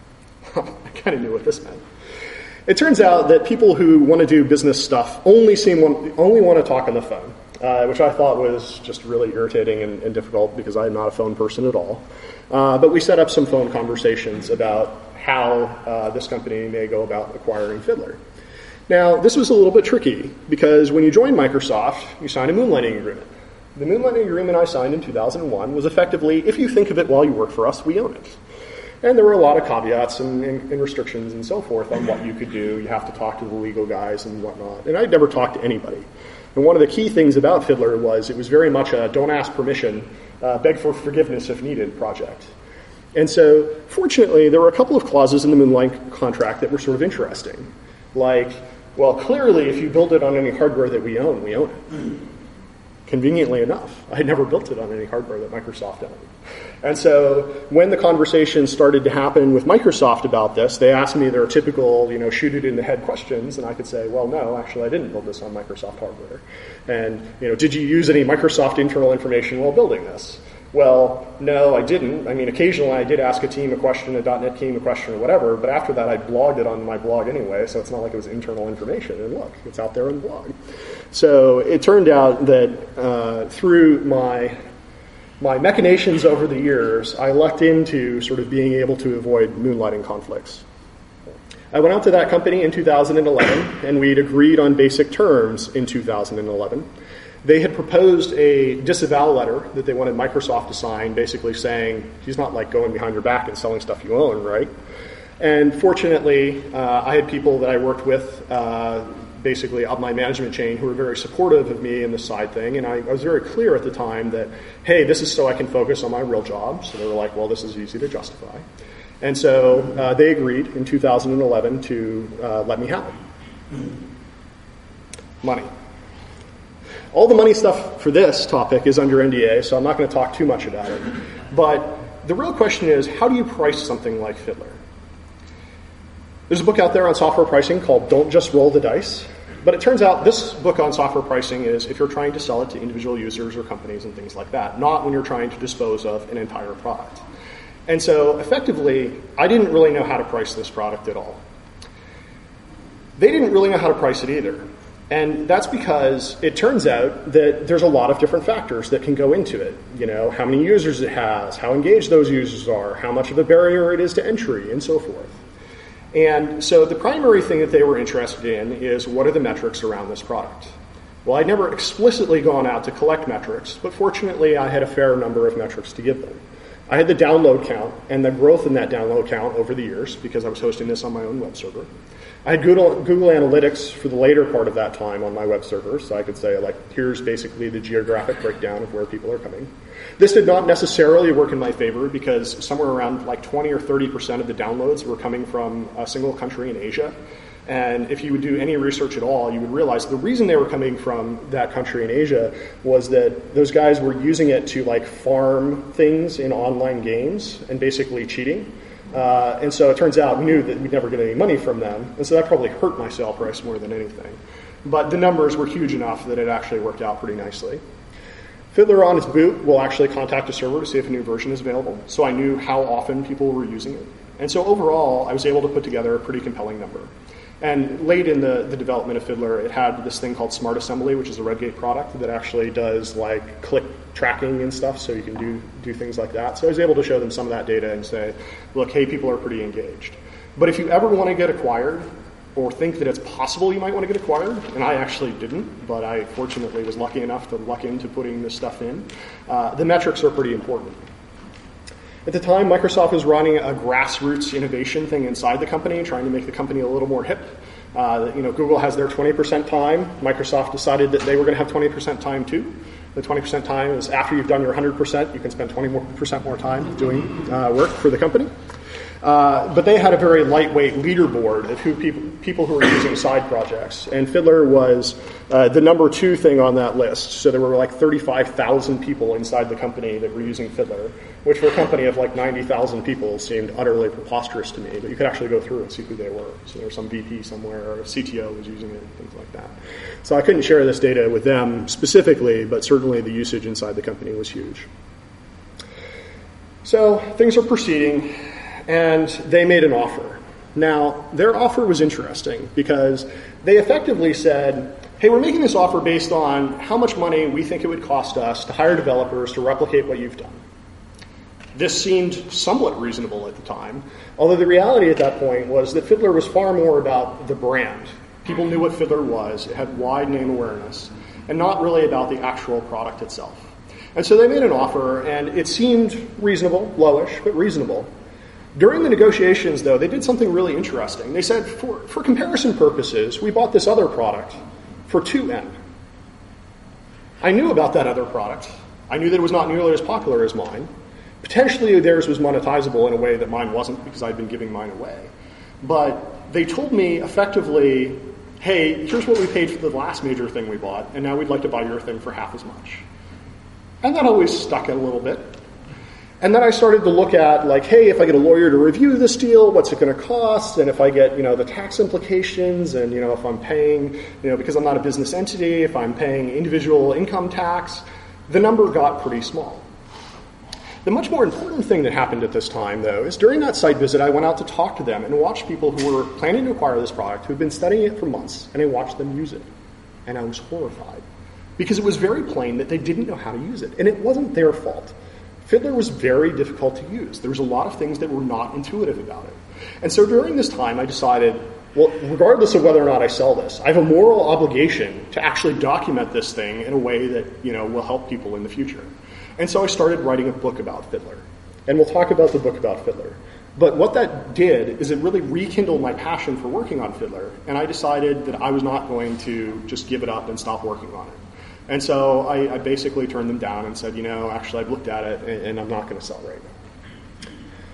I kind of knew what this meant. It turns out that people who want to do business stuff only seem only want to talk on the phone, uh, which I thought was just really irritating and, and difficult because I'm not a phone person at all. Uh, but we set up some phone conversations about how uh, this company may go about acquiring Fiddler. Now, this was a little bit tricky because when you join Microsoft, you sign a moonlighting agreement. The moonlighting agreement I signed in two thousand one was effectively, if you think of it while you work for us, we own it. And there were a lot of caveats and, and, and restrictions and so forth on what you could do. You have to talk to the legal guys and whatnot. And I'd never talked to anybody. And one of the key things about Fiddler was it was very much a don't ask permission, uh, beg for forgiveness if needed project. And so, fortunately, there were a couple of clauses in the Moonlight contract that were sort of interesting. Like, well, clearly, if you build it on any hardware that we own, we own it. Conveniently enough, I had never built it on any hardware that Microsoft owned. And so when the conversation started to happen with Microsoft about this, they asked me their typical, you know, shoot-it-in-the-head questions, and I could say, well, no, actually, I didn't build this on Microsoft hardware. And, you know, did you use any Microsoft internal information while building this? Well, no, I didn't. I mean, occasionally I did ask a team a question, a .NET team a question or whatever, but after that I blogged it on my blog anyway, so it's not like it was internal information. And look, it's out there on the blog. So it turned out that uh, through my my machinations over the years, I lucked into sort of being able to avoid moonlighting conflicts. I went out to that company in two thousand eleven, and we'd agreed on basic terms in two thousand eleven. They had proposed a disavow letter that they wanted Microsoft to sign, basically saying, he's not like going behind your back and selling stuff you own, right? And fortunately, uh, I had people that I worked with uh, basically up my management chain who were very supportive of me in this side thing, and I, I was very clear at the time that, hey, this is so I can focus on my real job. So they were like, well, this is easy to justify. And so uh, they agreed in two thousand eleven to uh, let me have it. Money. All the money stuff for this topic is under N D A, so I'm not going to talk too much about it. But the real question is, how do you price something like Fiddler? There's a book out there on software pricing called Don't Just Roll the Dice. But it turns out this book on software pricing is if you're trying to sell it to individual users or companies and things like that, not when you're trying to dispose of an entire product. And so effectively, I didn't really know how to price this product at all. They didn't really know how to price it either. And that's because it turns out that there's a lot of different factors that can go into it. You know, how many users it has, how engaged those users are, how much of a barrier it is to entry, and so forth. And so the primary thing that they were interested in is what are the metrics around this product? Well, I'd never explicitly gone out to collect metrics, but fortunately I had a fair number of metrics to give them. I had the download count and the growth in that download count over the years because I was hosting this on my own web server. I had Google, Google Analytics for the later part of that time on my web server, so I could say, like, here's basically the geographic breakdown of where people are coming. This did not necessarily work in my favor because somewhere around like twenty or thirty percent of the downloads were coming from a single country in Asia. And if you would do any research at all, you would realize the reason they were coming from that country in Asia was that those guys were using it to like farm things in online games and basically cheating. Uh, and so it turns out we knew that we'd never get any money from them. And so that probably hurt my sale price more than anything. But the numbers were huge enough that it actually worked out pretty nicely. Fiddler on its boot will actually contact a server to see if a new version is available. So I knew how often people were using it. And so overall, I was able to put together a pretty compelling number. And late in the, the development of Fiddler, it had this thing called Smart Assembly, which is a Redgate product that actually does like click tracking and stuff, so you can do, do things like that. So I was able to show them some of that data and say, look, hey, people are pretty engaged. But if you ever want to get acquired or think that it's possible you might want to get acquired, and I actually didn't, but I fortunately was lucky enough to luck into putting this stuff in, uh, the metrics are pretty important. At the time, Microsoft was running a grassroots innovation thing inside the company, trying to make the company a little more hip. Uh, you know, Google has their twenty percent time. Microsoft decided that they were going to have twenty percent time too. The twenty percent time is after you've done your one hundred percent, you can spend twenty percent more time doing uh, work for the company. Uh, but they had a very lightweight leaderboard of who people, people who were using side projects. And Fiddler was uh, the number two thing on that list. So there were like thirty-five thousand people inside the company that were using Fiddler, which for a company of like ninety thousand people seemed utterly preposterous to me. But you could actually go through and see who they were. So there was some V P somewhere, or a C T O was using it, and things like that. So I couldn't share this data with them specifically, but certainly the usage inside the company was huge. So things are proceeding, and they made an offer. Now, their offer was interesting because they effectively said, hey, we're making this offer based on how much money we think it would cost us to hire developers to replicate what you've done. This seemed somewhat reasonable at the time, although the reality at that point was that Fiddler was far more about the brand. People knew what Fiddler was, it had wide name awareness, and not really about the actual product itself. And so they made an offer, and it seemed reasonable, lowish, but reasonable. During the negotiations, though, they did something really interesting. They said, for, for comparison purposes, we bought this other product for two N. I knew about that other product. I knew that it was not nearly as popular as mine. Potentially theirs was monetizable in a way that mine wasn't because I'd been giving mine away. But they told me effectively, hey, here's what we paid for the last major thing we bought, and now we'd like to buy your thing for half as much. And that always stuck it a little bit. And then I started to look at, like, hey, if I get a lawyer to review this deal, what's it going to cost? And if I get, you know, the tax implications, and, you know, if I'm paying, you know, because I'm not a business entity, if I'm paying individual income tax, the number got pretty small. The much more important thing that happened at this time, though, is during that site visit, I went out to talk to them and watch people who were planning to acquire this product, who'd been studying it for months, and I watched them use it. And I was horrified. Because it was very plain that they didn't know how to use it. And it wasn't their fault. Fiddler was very difficult to use. There was a lot of things that were not intuitive about it. And so during this time, I decided, well, regardless of whether or not I sell this, I have a moral obligation to actually document this thing in a way that, you know, will help people in the future. And so I started writing a book about Fiddler. And we'll talk about the book about Fiddler. But what that did is it really rekindled my passion for working on Fiddler. And I decided that I was not going to just give it up and stop working on it. And so I, I basically turned them down and said, you know, actually I've looked at it and, and I'm not going to sell right now.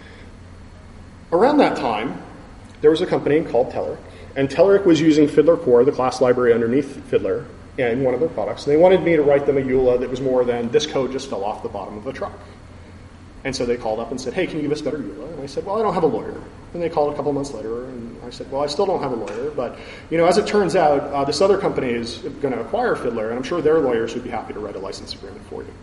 Around that time, there was a company called Telerik, and Telerik was using Fiddler Core, the class library underneath Fiddler, in one of their products. And they wanted me to write them a E U L A that was more than this code just fell off the bottom of a truck. And so they called up and said, hey, can you give us better E U L A? And I said, well, I don't have a lawyer. And they called a couple months later, and I said, well, I still don't have a lawyer. But, you know, as it turns out, uh, this other company is going to acquire Fiddler, and I'm sure their lawyers would be happy to write a license agreement for you.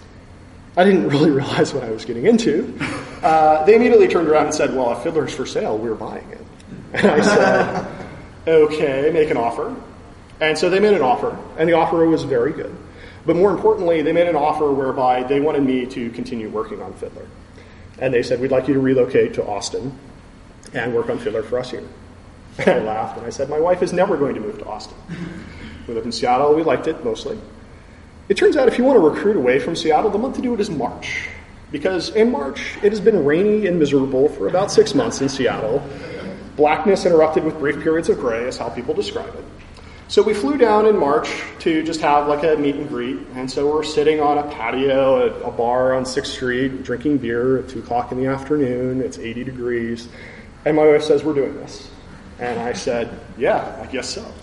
I didn't really realize what I was getting into. Uh, they immediately turned around and said, well, if Fiddler's for sale, we're buying it. And I said, okay, make an offer. And so they made an offer, and the offer was very good. But more importantly, they made an offer whereby they wanted me to continue working on Fiddler. And they said, we'd like you to relocate to Austin and work on Fiddler for us here. And I laughed, and I said, my wife is never going to move to Austin. We live in Seattle. We liked it, mostly. It turns out if you want to recruit away from Seattle, the month to do it is March. Because in March, it has been rainy and miserable for about six months in Seattle. Blackness interrupted with brief periods of gray is how people describe it. So we flew down in March to just have like a meet and greet. And so we're sitting on a patio at a bar on sixth street, drinking beer at two o'clock in the afternoon. It's eighty degrees. And my wife says, we're doing this. And I said, yeah, I guess so.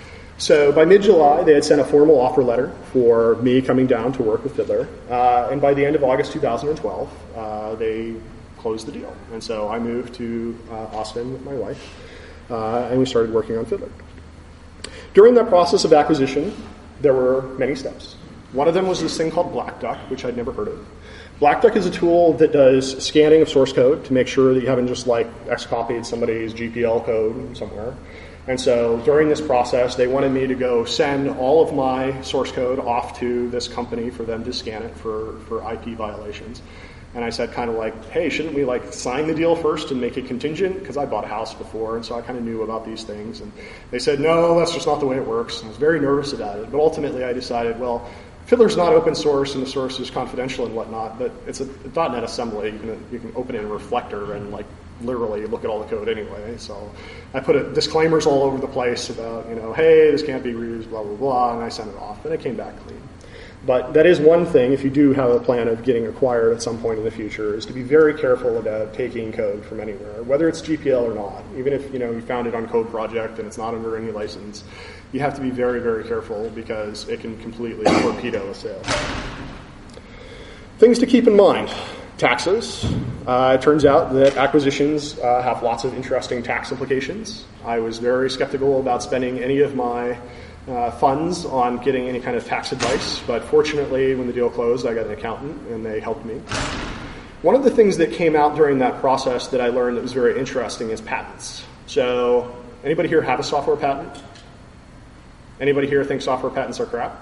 So by mid-July, they had sent a formal offer letter for me coming down to work with Fiddler. Uh, and by the end of August two thousand twelve, uh, they closed the deal. And so I moved to uh, Austin with my wife, uh, and we started working on Fiddler. During that process of acquisition, there were many steps. One of them was this thing called Black Duck, which I'd never heard of. Black Duck is a tool that does scanning of source code to make sure that you haven't just like X-copied somebody's G P L code somewhere. And so during this process, they wanted me to go send all of my source code off to this company for them to scan it for, for I P violations. And I said kind of like, hey, shouldn't we like sign the deal first and make it contingent? Because I bought a house before, and so I kind of knew about these things. And they said, no, that's just not the way it works. And I was very nervous about it. But ultimately I decided, well, Fiddler's not open source and the source is confidential and whatnot, but it's a dot net assembly. You can, you can open it in Reflector and like literally look at all the code anyway. So I put a, disclaimers all over the place about, you know, hey, this can't be reused, blah, blah, blah, and I sent it off, and it came back clean. But that is one thing, if you do have a plan of getting acquired at some point in the future, is to be very careful about taking code from anywhere, whether it's G P L or not. Even if you know you found it on Code Project and it's not under any license, you have to be very, very careful because it can completely torpedo a sale. Things to keep in mind. Taxes. Uh, it turns out that acquisitions uh, have lots of interesting tax implications. I was very skeptical about spending any of my uh, funds on getting any kind of tax advice, but fortunately, when the deal closed, I got an accountant, and they helped me. One of the things that came out during that process that I learned that was very interesting is patents. So, anybody here have a software patent? Anybody here think software patents are crap?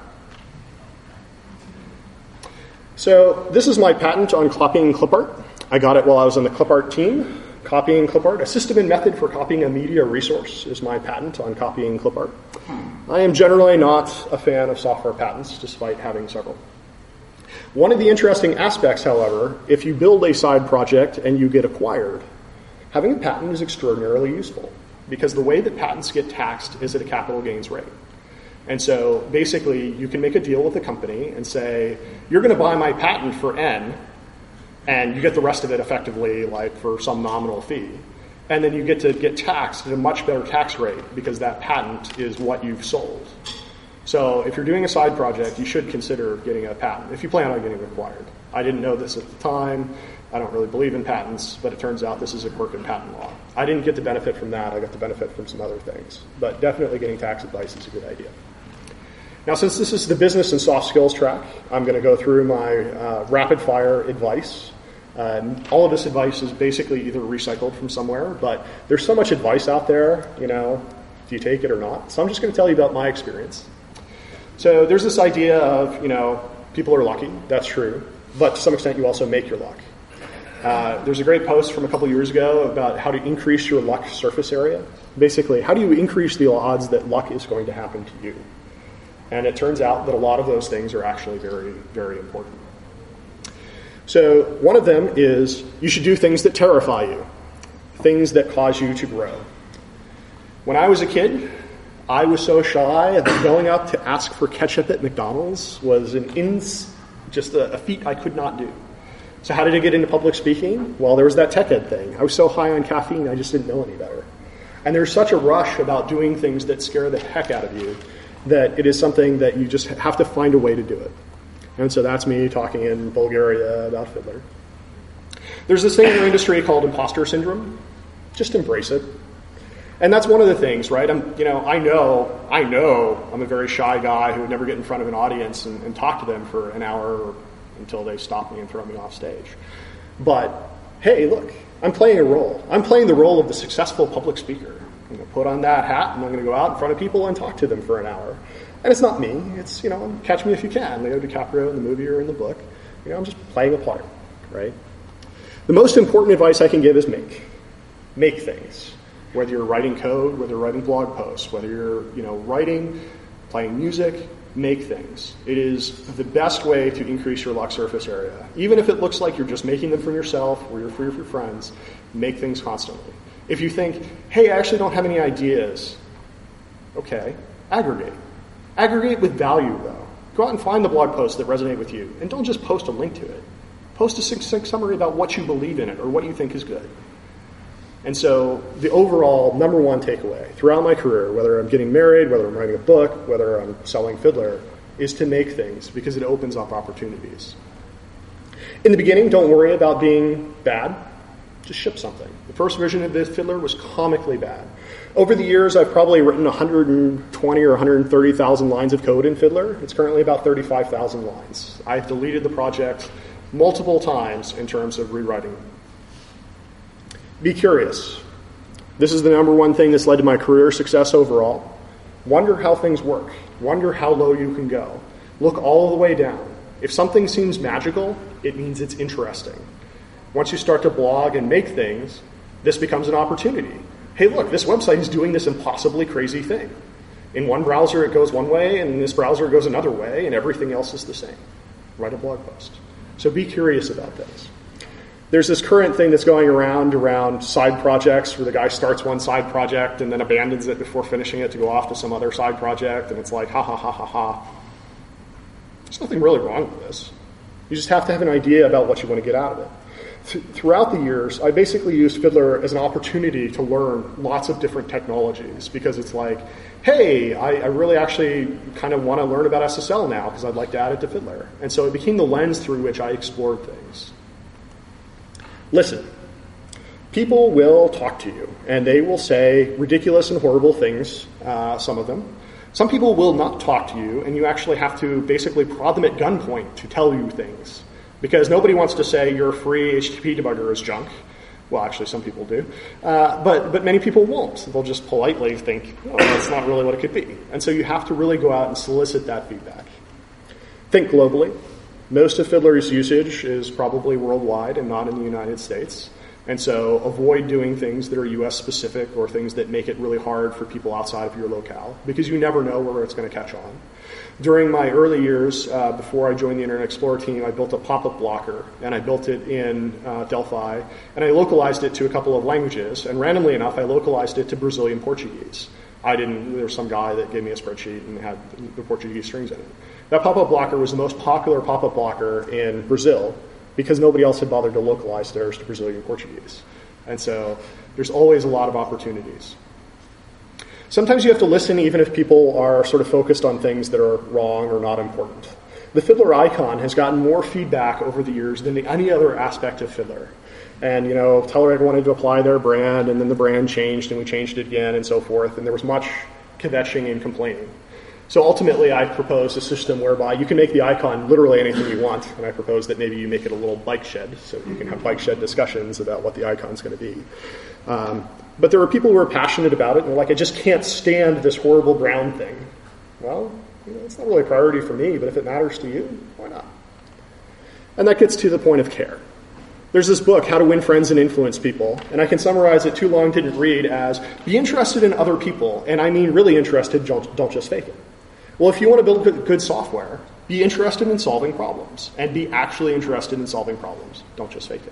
So this is my patent on copying clipart. I got it while I was on the clipart team. Copying clipart, a system and method for copying a media resource is my patent on copying clipart. I am generally not a fan of software patents, despite having several. One of the interesting aspects, however, if you build a side project and you get acquired, having a patent is extraordinarily useful because the way that patents get taxed is at a capital gains rate. And so basically you can make a deal with a company and say, you're going to buy my patent for N, and you get the rest of it effectively like for some nominal fee. And then you get to get taxed at a much better tax rate because that patent is what you've sold. So if you're doing a side project, you should consider getting a patent if you plan on getting acquired. I didn't know this at the time. I don't really believe in patents, but it turns out this is a quirk in patent law. I didn't get the benefit from that. I got the benefit from some other things. But definitely getting tax advice is a good idea. Now, since this is the business and soft skills track, I'm going to go through my uh, rapid fire advice. Uh, all of this advice is basically either recycled from somewhere, but there's so much advice out there, you know, do you take it or not? So I'm just going to tell you about my experience. So there's this idea of, you know, people are lucky. That's true. But to some extent, you also make your luck. Uh, there's a great post from a couple years ago about how to increase your luck surface area. Basically, how do you increase the odds that luck is going to happen to you? And it turns out that a lot of those things are actually very, very important. So one of them is you should do things that terrify you, things that cause you to grow. When I was a kid, I was so shy that going up to ask for ketchup at McDonald's was an ins, just a, a feat I could not do. So how did I get into public speaking? Well, there was that tech ed thing. I was so high on caffeine, I just didn't know any better. And there's such a rush about doing things that scare the heck out of you that it is something that you just have to find a way to do it. And so that's me talking in Bulgaria about Fiddler. There's this thing in our industry called imposter syndrome. Just embrace it. And that's one of the things, right? I'm, you know, I know, I know I'm a very shy guy who would never get in front of an audience and, and talk to them for an hour until they stop me and throw me off stage. But, hey, look, I'm playing a role. I'm playing the role of the successful public speaker. I'm going to put on that hat, and I'm going to go out in front of people and talk to them for an hour. And it's not me. It's, you know, Catch Me If You Can. Leo DiCaprio in the movie or in the book. You know, I'm just playing a part, right? The most important advice I can give is make. Make things. Whether you're writing code, whether you're writing blog posts, whether you're, you know, writing, playing music, make things. It is the best way to increase your luck surface area. Even if it looks like you're just making them for yourself or you're for your friends, make things constantly. If you think, hey, I actually don't have any ideas, okay, aggregate. Aggregate with value, though. Go out and find the blog posts that resonate with you, and don't just post a link to it. Post a succinct summary about what you believe in it or what you think is good. And so the overall number one takeaway throughout my career, whether I'm getting married, whether I'm writing a book, whether I'm selling Fiddler, is to make things because it opens up opportunities. In the beginning, don't worry about being bad. Just ship something. The first version of this Fiddler was comically bad. Over the years, I've probably written one hundred twenty or one hundred thirty thousand lines of code in Fiddler. It's currently about thirty-five thousand lines. I've deleted the project multiple times in terms of rewriting. Be curious. This is the number one thing that's led to my career success overall. Wonder how things work. Wonder how low you can go. Look all the way down. If something seems magical, it means it's interesting. Once you start to blog and make things, this becomes an opportunity. Hey, look, this website is doing this impossibly crazy thing. In one browser, it goes one way, and in this browser, it goes another way, and everything else is the same. Write a blog post. So be curious about things. There's this current thing that's going around around side projects where the guy starts one side project and then abandons it before finishing it to go off to some other side project, and it's like, ha, ha, ha, ha, ha. There's nothing really wrong with this. You just have to have an idea about what you want to get out of it. Th- throughout the years, I basically used Fiddler as an opportunity to learn lots of different technologies because it's like, hey, I, I really actually kind of want to learn about S S L now because I'd like to add it to Fiddler. And so it became the lens through which I explored things. Listen, people will talk to you, and they will say ridiculous and horrible things, uh, some of them. Some people will not talk to you, and you actually have to basically prod them at gunpoint to tell you things. Because nobody wants to say your free H T T P debugger is junk. Well, actually, some people do. Uh, but, but many people won't. They'll just politely think, oh, that's not really what it could be. And so you have to really go out and solicit that feedback. Think globally. Most of Fiddler's usage is probably worldwide and not in the United States. And so avoid doing things that are U S specific or things that make it really hard for people outside of your locale because you never know where it's going to catch on. During my early years, uh, before I joined the Internet Explorer team, I built a pop-up blocker, and I built it in uh, Delphi, and I localized it to a couple of languages, and randomly enough, I localized it to Brazilian Portuguese. I didn't, there was some guy that gave me a spreadsheet and had the Portuguese strings in it. That pop-up blocker was the most popular pop-up blocker in Brazil because nobody else had bothered to localize theirs to Brazilian Portuguese. And so there's always a lot of opportunities. Sometimes you have to listen even if people are sort of focused on things that are wrong or not important. The Fiddler icon has gotten more feedback over the years than any other aspect of Fiddler. And, you know, Telerik wanted to apply their brand, and then the brand changed, and we changed it again, and so forth, and there was much kvetching and complaining. So ultimately, I proposed a system whereby you can make the icon literally anything you want, and I proposed that maybe you make it a little bike shed, so you can have bike shed discussions about what the icon's going to be. Um, but there were people who were passionate about it, and they're like, I just can't stand this horrible brown thing. Well, you know, it's not really a priority for me, but if it matters to you, why not? And that gets to the point of care. There's this book, How to Win Friends and Influence People, and I can summarize it too long didn't read as, be interested in other people, and I mean really interested, don't, don't just fake it. Well, if you want to build good, good software, be interested in solving problems, and be actually interested in solving problems. Don't just fake it.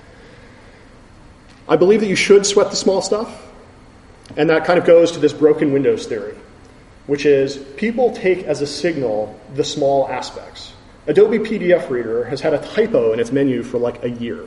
I believe that you should sweat the small stuff, and that kind of goes to this broken windows theory, which is people take as a signal the small aspects. Adobe P D F Reader has had a typo in its menu for like a year.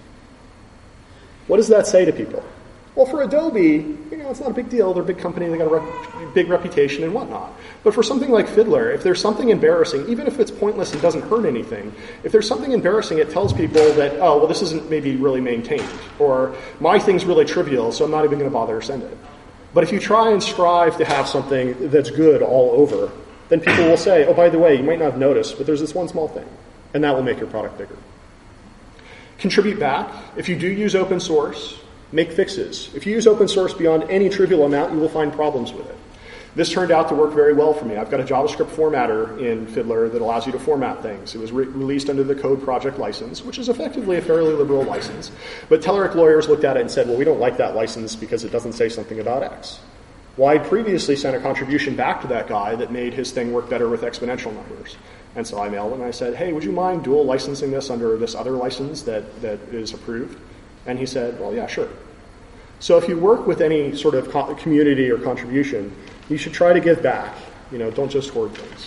What does that say to people? Well, for Adobe, you know, it's not a big deal. They're a big company. They got a rep- big reputation and whatnot. But for something like Fiddler, if there's something embarrassing, even if it's pointless and doesn't hurt anything, if there's something embarrassing, it tells people that, oh, well, this isn't maybe really maintained, or my thing's really trivial, so I'm not even going to bother to send it. But if you try and strive to have something that's good all over, then people will say, oh, by the way, you might not have noticed, but there's this one small thing, and that will make your product bigger. Contribute back. If you do use open source, make fixes. If you use open source beyond any trivial amount, you will find problems with it. This turned out to work very well for me. I've got a JavaScript formatter in Fiddler that allows you to format things. It was re- released under the Code Project license, which is effectively a fairly liberal license. But Telerik lawyers looked at it and said, well, we don't like that license because it doesn't say something about X. Well, I'd previously sent a contribution back to that guy that made his thing work better with exponential numbers. And so I mailed him and I said, hey, would you mind dual licensing this under this other license that, that is approved? And he said, well, yeah, sure. So if you work with any sort of co- community or contribution, you should try to give back. You know, don't just hoard things.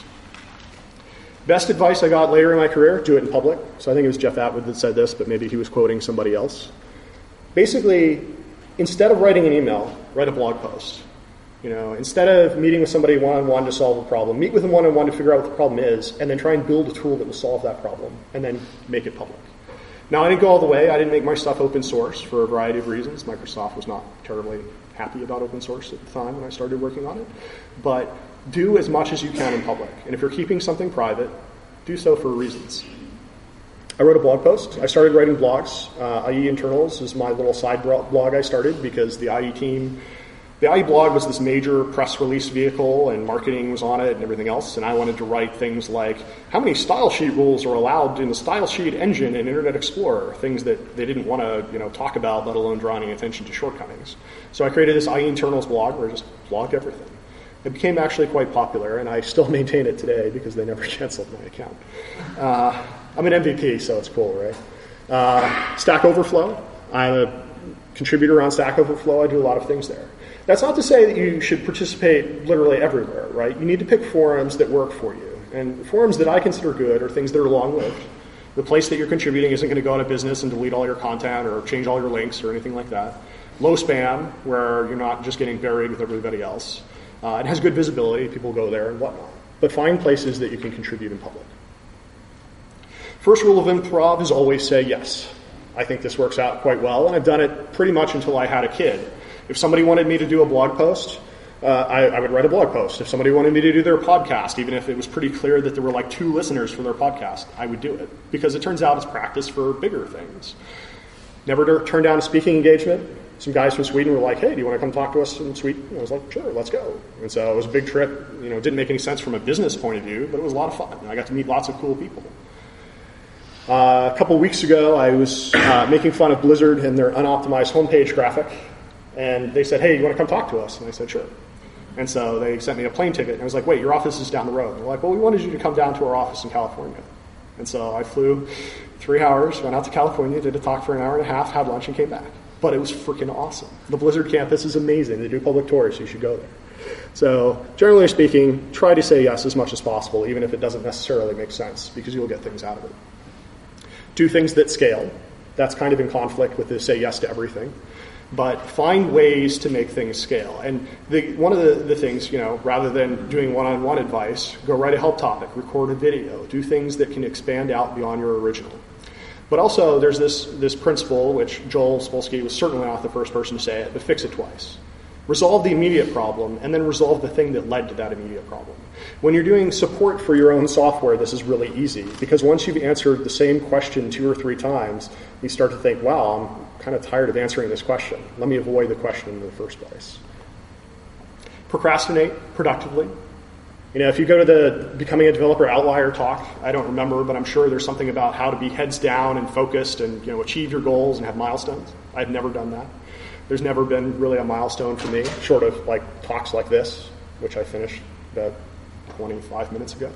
Best advice I got later in my career, do it in public. So I think it was Jeff Atwood that said this, but maybe he was quoting somebody else. Basically, instead of writing an email, write a blog post. You know, instead of meeting with somebody one-on-one to solve a problem, meet with them one-on-one to figure out what the problem is, and then try and build a tool that will solve that problem, and then make it public. Now, I didn't go all the way. I didn't make my stuff open source for a variety of reasons. Microsoft was not terribly happy about open source at the time when I started working on it. But do as much as you can in public. And if you're keeping something private, do so for reasons. I wrote a blog post. I started writing blogs. Uh, I E Internals is my little side blog I started because the I E team... The I E blog was this major press release vehicle, and marketing was on it and everything else, and I wanted to write things like, how many style sheet rules are allowed in the style sheet engine in Internet Explorer, things that they didn't want to you know, talk about, let alone draw any attention to shortcomings. So I created this I E Internals blog where I just blogged everything. It became actually quite popular, and I still maintain it today because they never canceled my account. Uh, I'm an M V P, so it's cool, right? Uh, Stack Overflow. I'm a contributor on Stack Overflow. I do a lot of things there. That's not to say that you should participate literally everywhere, right? You need to pick forums that work for you. And forums that I consider good are things that are long-lived. The place that you're contributing isn't going to go out of business and delete all your content or change all your links or anything like that. Low spam, where you're not just getting buried with everybody else. Uh, it has good visibility. People go there and whatnot. But find places that you can contribute in public. First rule of improv is always say yes. I think this works out quite well, and I've done it pretty much until I had a kid. If somebody wanted me to do a blog post, uh, I, I would write a blog post. If somebody wanted me to do their podcast, even if it was pretty clear that there were like two listeners for their podcast, I would do it. Because it turns out it's practice for bigger things. Never turned down a speaking engagement. Some guys from Sweden were like, hey, do you want to come talk to us in Sweden? And I was like, sure, let's go. And so it was a big trip. You know, it didn't make any sense from a business point of view, but it was a lot of fun. And I got to meet lots of cool people. Uh, a couple weeks ago, I was uh, making fun of Blizzard and their unoptimized homepage graphic, and they said, hey, you want to come talk to us? And I said, sure. And so they sent me a plane ticket, and I was like, wait, your office is down the road. And they're like, well, we wanted you to come down to our office in California. And so I flew three hours, went out to California, did a talk for an hour and a half, had lunch, and came back. But it was freaking awesome. The Blizzard campus is amazing. They do public tours, so you should go there. So generally speaking, try to say yes as much as possible, even if it doesn't necessarily make sense, because you'll get things out of it. Do things that scale. That's kind of in conflict with the say yes to everything. But find ways to make things scale. And the, one of the, the things, you know, rather than doing one-on-one advice, go write a help topic, record a video, do things that can expand out beyond your original. But also there's this, this principle, which Joel Spolsky was certainly not the first person to say it, but fix it twice. Resolve the immediate problem, and then resolve the thing that led to that immediate problem. When you're doing support for your own software, this is really easy, because once you've answered the same question two or three times, you start to think, wow, I'm kind of tired of answering this question. Let me avoid the question in the first place. Procrastinate productively. You know, if you go to the Becoming a Developer Outlier talk, I don't remember, but I'm sure there's something about how to be heads down and focused and, you know, achieve your goals and have milestones. I've never done that. There's never been really a milestone for me, short of like talks like this, which I finished about twenty-five minutes ago.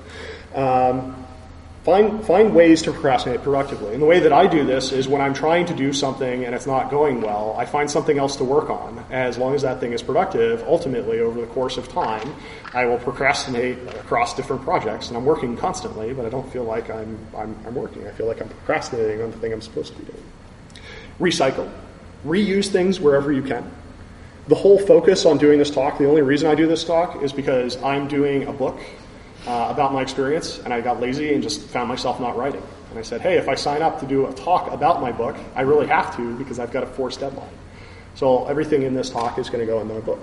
Um, find find ways to procrastinate productively. And the way that I do this is when I'm trying to do something and it's not going well, I find something else to work on. As long as that thing is productive, ultimately over the course of time, I will procrastinate across different projects. And I'm working constantly, but I don't feel like I'm I'm, I'm working. I feel like I'm procrastinating on the thing I'm supposed to be doing. Recycle. Reuse things wherever you can. The whole focus on doing this talk, the only reason I do this talk is because I'm doing a book uh, about my experience, and I got lazy and just found myself not writing. And I said, hey, if I sign up to do a talk about my book, I really have to because I've got a forced deadline. So everything in this talk is going to go in my book.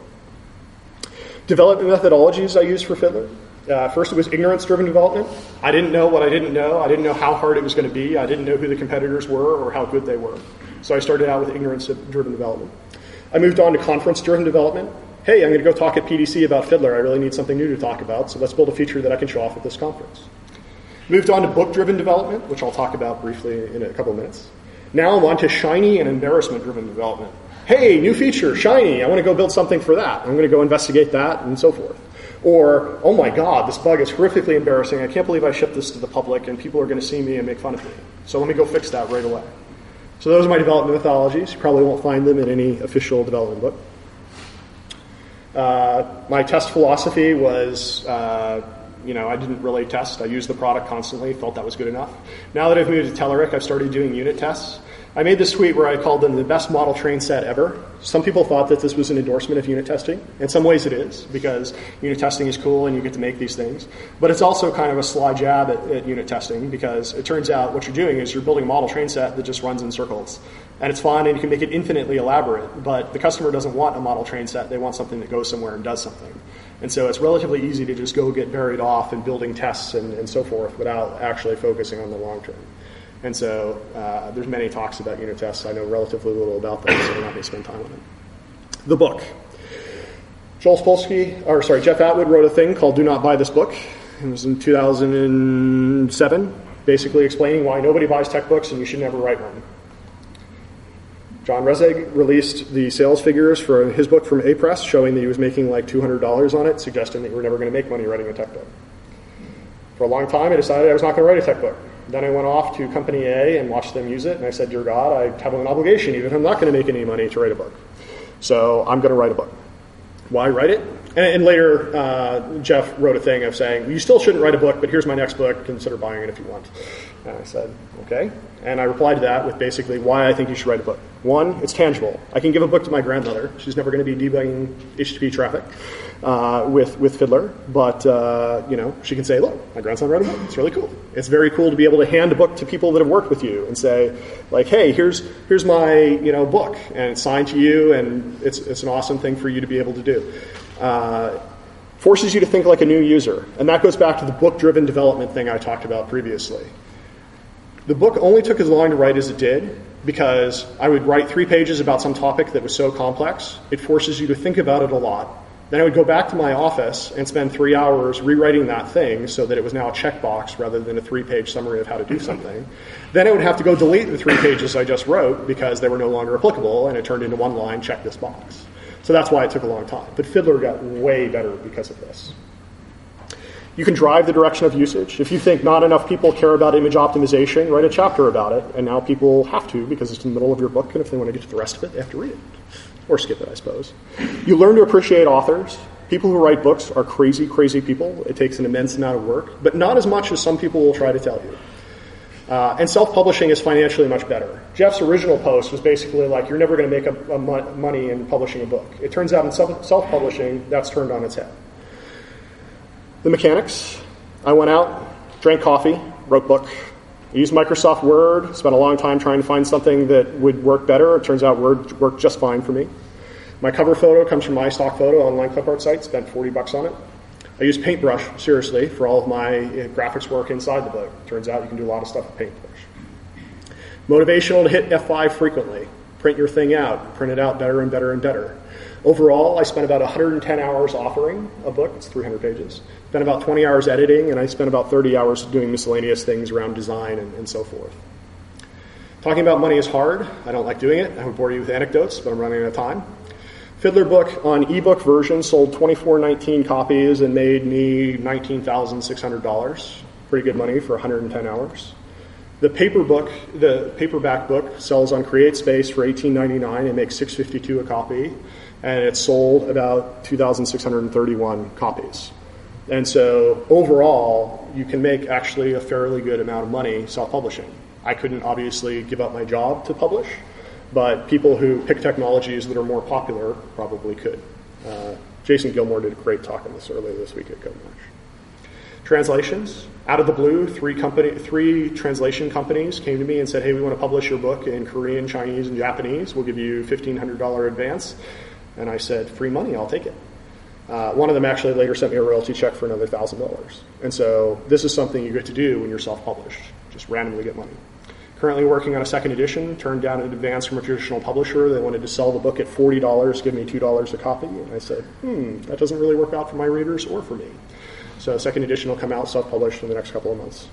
Development methodologies I use for Fiddler. Uh, first, it was ignorance-driven development. I didn't know what I didn't know. I didn't know how hard it was going to be. I didn't know who the competitors were or how good they were. So I started out with ignorance-driven development. I moved on to conference-driven development. Hey, I'm going to go talk at P D C about Fiddler. I really need something new to talk about, so let's build a feature that I can show off at this conference. Moved on to book-driven development, which I'll talk about briefly in a couple of minutes. Now I'm on to shiny and embarrassment-driven development. Hey, new feature, shiny. I want to go build something for that. I'm going to go investigate that and so forth. Or, oh my God, this bug is horrifically embarrassing. I can't believe I shipped this to the public and people are going to see me and make fun of me. So let me go fix that right away. So those are my development methodologies. You probably won't find them in any official development book. Uh, my test philosophy was, uh, you know, I didn't really test. I used the product constantly, felt that was good enough. Now that I've moved to Telerik, I've started doing unit tests. I made this tweet where I called them the best model train set ever. Some people thought that this was an endorsement of unit testing. In some ways it is, because unit testing is cool and you get to make these things. But it's also kind of a sly jab at, at unit testing, because it turns out what you're doing is you're building a model train set that just runs in circles. And it's fun and you can make it infinitely elaborate, but the customer doesn't want a model train set. They want something that goes somewhere and does something. And so it's relatively easy to just go get buried off in building tests and, and so forth without actually focusing on the long term. And so uh, there's many talks about unit tests. I know relatively little about them, so I'm not going to spend time on it. The book. Joel Spolsky, or sorry, Jeff Atwood wrote a thing called Do Not Buy This Book. It was in two thousand seven, basically explaining why nobody buys tech books and you should never write one. John Resig released the sales figures for his book from A-Press, showing that he was making like two hundred dollars on it, suggesting that you were never going to make money writing a tech book. For a long time, I decided I was not going to write a tech book. Then I went off to Company A and watched them use it, and I said, dear God, I have an obligation, even if I'm not going to make any money, to write a book. So I'm going to write a book. Why write it? And, and later, uh, Jeff wrote a thing of saying, you still shouldn't write a book, but here's my next book. Consider buying it if you want. And I said, okay. And I replied to that with basically why I think you should write a book. One, it's tangible. I can give a book to my grandmother. She's never going to be debugging H T T P traffic uh, with, with Fiddler. But, uh, you know, she can say, look, my grandson wrote a book. It's really cool. It's very cool to be able to hand a book to people that have worked with you and say, like, hey, here's here's my, you know, book. And it's signed to you, and it's, it's an awesome thing for you to be able to do. Uh, forces you to think like a new user. And that goes back to the book-driven development thing I talked about previously. The book only took as long to write as it did because I would write three pages about some topic that was so complex, it forces you to think about it a lot. Then I would go back to my office and spend three hours rewriting that thing so that it was now a checkbox rather than a three-page summary of how to do something. Then I would have to go delete the three pages I just wrote because they were no longer applicable, and it turned into one line, check this box. So that's why it took a long time. But Fiddler got way better because of this. You can drive the direction of usage. If you think not enough people care about image optimization, write a chapter about it. And now people have to because it's in the middle of your book, and if they want to get to the rest of it, they have to read it. Or skip it, I suppose. You learn to appreciate authors. People who write books are crazy, crazy people. It takes an immense amount of work, but not as much as some people will try to tell you. Uh, and self-publishing is financially much better. Jeff's original post was basically like, you're never going to make a, a mo- money in publishing a book. It turns out in self- self-publishing, that's turned on its head. The mechanics. I went out, drank coffee, wrote book. I used Microsoft Word, spent a long time trying to find something that would work better. It turns out Word worked just fine for me. My cover photo comes from my stock photo online clip art site, spent forty bucks on it. I use Paintbrush, seriously, for all of my uh, graphics work inside the book. Turns out you can do a lot of stuff with Paintbrush. Motivational to hit F five frequently. Print your thing out. Print it out better and better and better. Overall, I spent about one hundred ten hours authoring a book. It's three hundred pages. Spent about twenty hours editing, and I spent about thirty hours doing miscellaneous things around design and, and so forth. Talking about money is hard. I don't like doing it. I would bore you with anecdotes, but I'm running out of time. Fiddler book on ebook version sold twenty-four nineteen copies and made me nineteen thousand six hundred dollars. Pretty good money for one hundred ten hours. The paper book, the paperback book, sells on CreateSpace for eighteen ninety-nine and makes six fifty-two a copy, and it sold about two thousand six hundred thirty-one copies. And so overall, you can make actually a fairly good amount of money self-publishing. I couldn't obviously give up my job to publish, but people who pick technologies that are more popular probably could. Uh, Jason Gilmore did a great talk on this earlier this week at CodeMatch. Translations. Out of the blue, three company, three translation companies came to me and said, hey, we want to publish your book in Korean, Chinese, and Japanese. We'll give you fifteen hundred dollars advance. And I said, free money, I'll take it. Uh, one of them actually later sent me a royalty check for another one thousand dollars. And so this is something you get to do when you're self-published. Just randomly get money. Currently working on a second edition, turned down an advance from a traditional publisher. They wanted to sell the book at forty dollars, give me two dollars a copy. And I said, hmm, that doesn't really work out for my readers or for me. So the second edition will come out self-published in the next couple of months.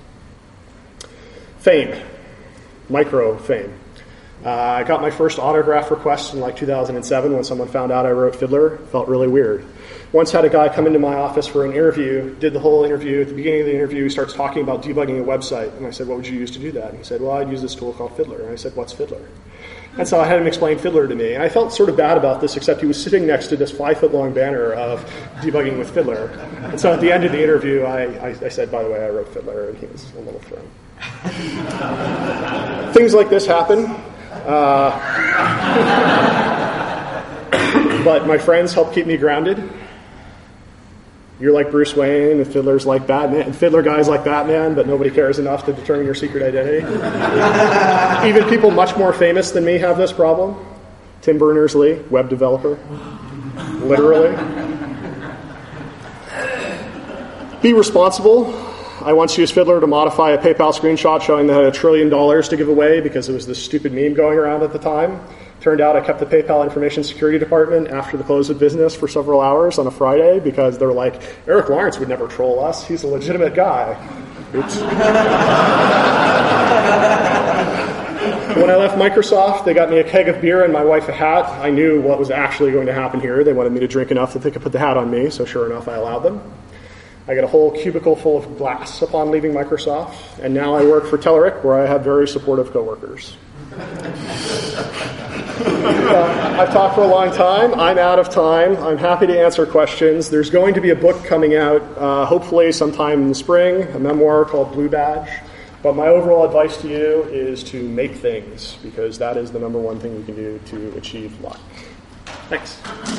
Fame. Micro fame. Uh, I got my first autograph request in like two thousand seven when someone found out I wrote Fiddler. It felt really weird. Once had a guy come into my office for an interview, did the whole interview. At the beginning of the interview, he starts talking about debugging a website. And I said, what would you use to do that? And he said, well, I'd use this tool called Fiddler. And I said, what's Fiddler? And so I had him explain Fiddler to me. And I felt sort of bad about this, except he was sitting next to this five-foot-long banner of debugging with Fiddler. And so at the end of the interview, I, I, I said, by the way, I wrote Fiddler. And he was a little thrown. Things like this happen. Uh, but my friends help keep me grounded. You're like Bruce Wayne, and Fiddler's like Batman, and Fiddler guy's like Batman, but nobody cares enough to determine your secret identity. Even people much more famous than me have this problem. Tim Berners-Lee, web developer. Literally. Be responsible. I once used Fiddler to modify a PayPal screenshot showing that I had a trillion dollars to give away because it was this stupid meme going around at the time. Turned out I kept the PayPal information security department after the close of business for several hours on a Friday because they were like, Eric Lawrence would never troll us. He's a legitimate guy. Oops. When I left Microsoft, they got me a keg of beer and my wife a hat. I knew what was actually going to happen here. They wanted me to drink enough that they could put the hat on me, so sure enough, I allowed them. I got a whole cubicle full of glass upon leaving Microsoft, and now I work for Telerik, where I have very supportive coworkers. uh, I've talked for a long time. I'm out of time. I'm happy to answer questions. There's going to be a book coming out, uh, hopefully sometime in the spring, a memoir called Blue Badge. But my overall advice to you is to make things, because that is the number one thing you can do to achieve luck. Thanks.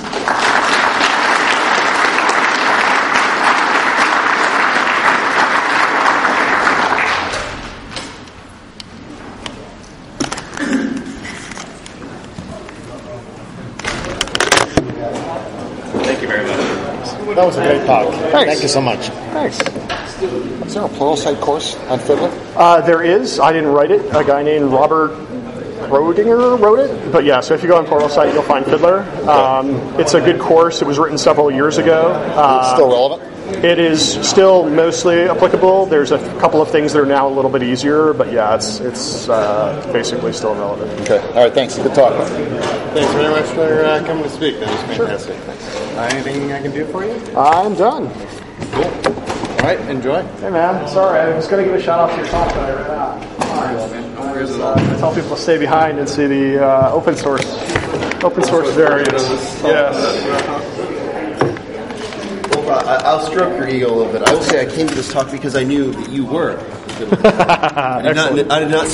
That was a great talk. Thanks. Thank you so much. Thanks. Is there a Pluralsight course on Fiddler? Uh, there is. I didn't write it. A guy named Robert Rodinger wrote it. But yeah, so if you go on Pluralsight, you'll find Fiddler. Um, it's a good course. It was written several years ago. Uh, It's still relevant? It is still mostly applicable. There's a couple of things that are now a little bit easier, but yeah, it's it's uh, basically still relevant. Okay. All right. Thanks. Good talk. Thanks very much for uh, coming to speak. That was fantastic. Sure. Uh, anything I can do for you? I'm done. Cool. All right. Enjoy. Hey, man. Sorry, I was going to give a shout out to your talk, but I ran out. No worries at all. I tell people to stay behind and see the uh, open source open source variants. Yes. Uh, I'll stroke your ego a little bit. I will say I came to this talk because I knew that you were. I did not, I did not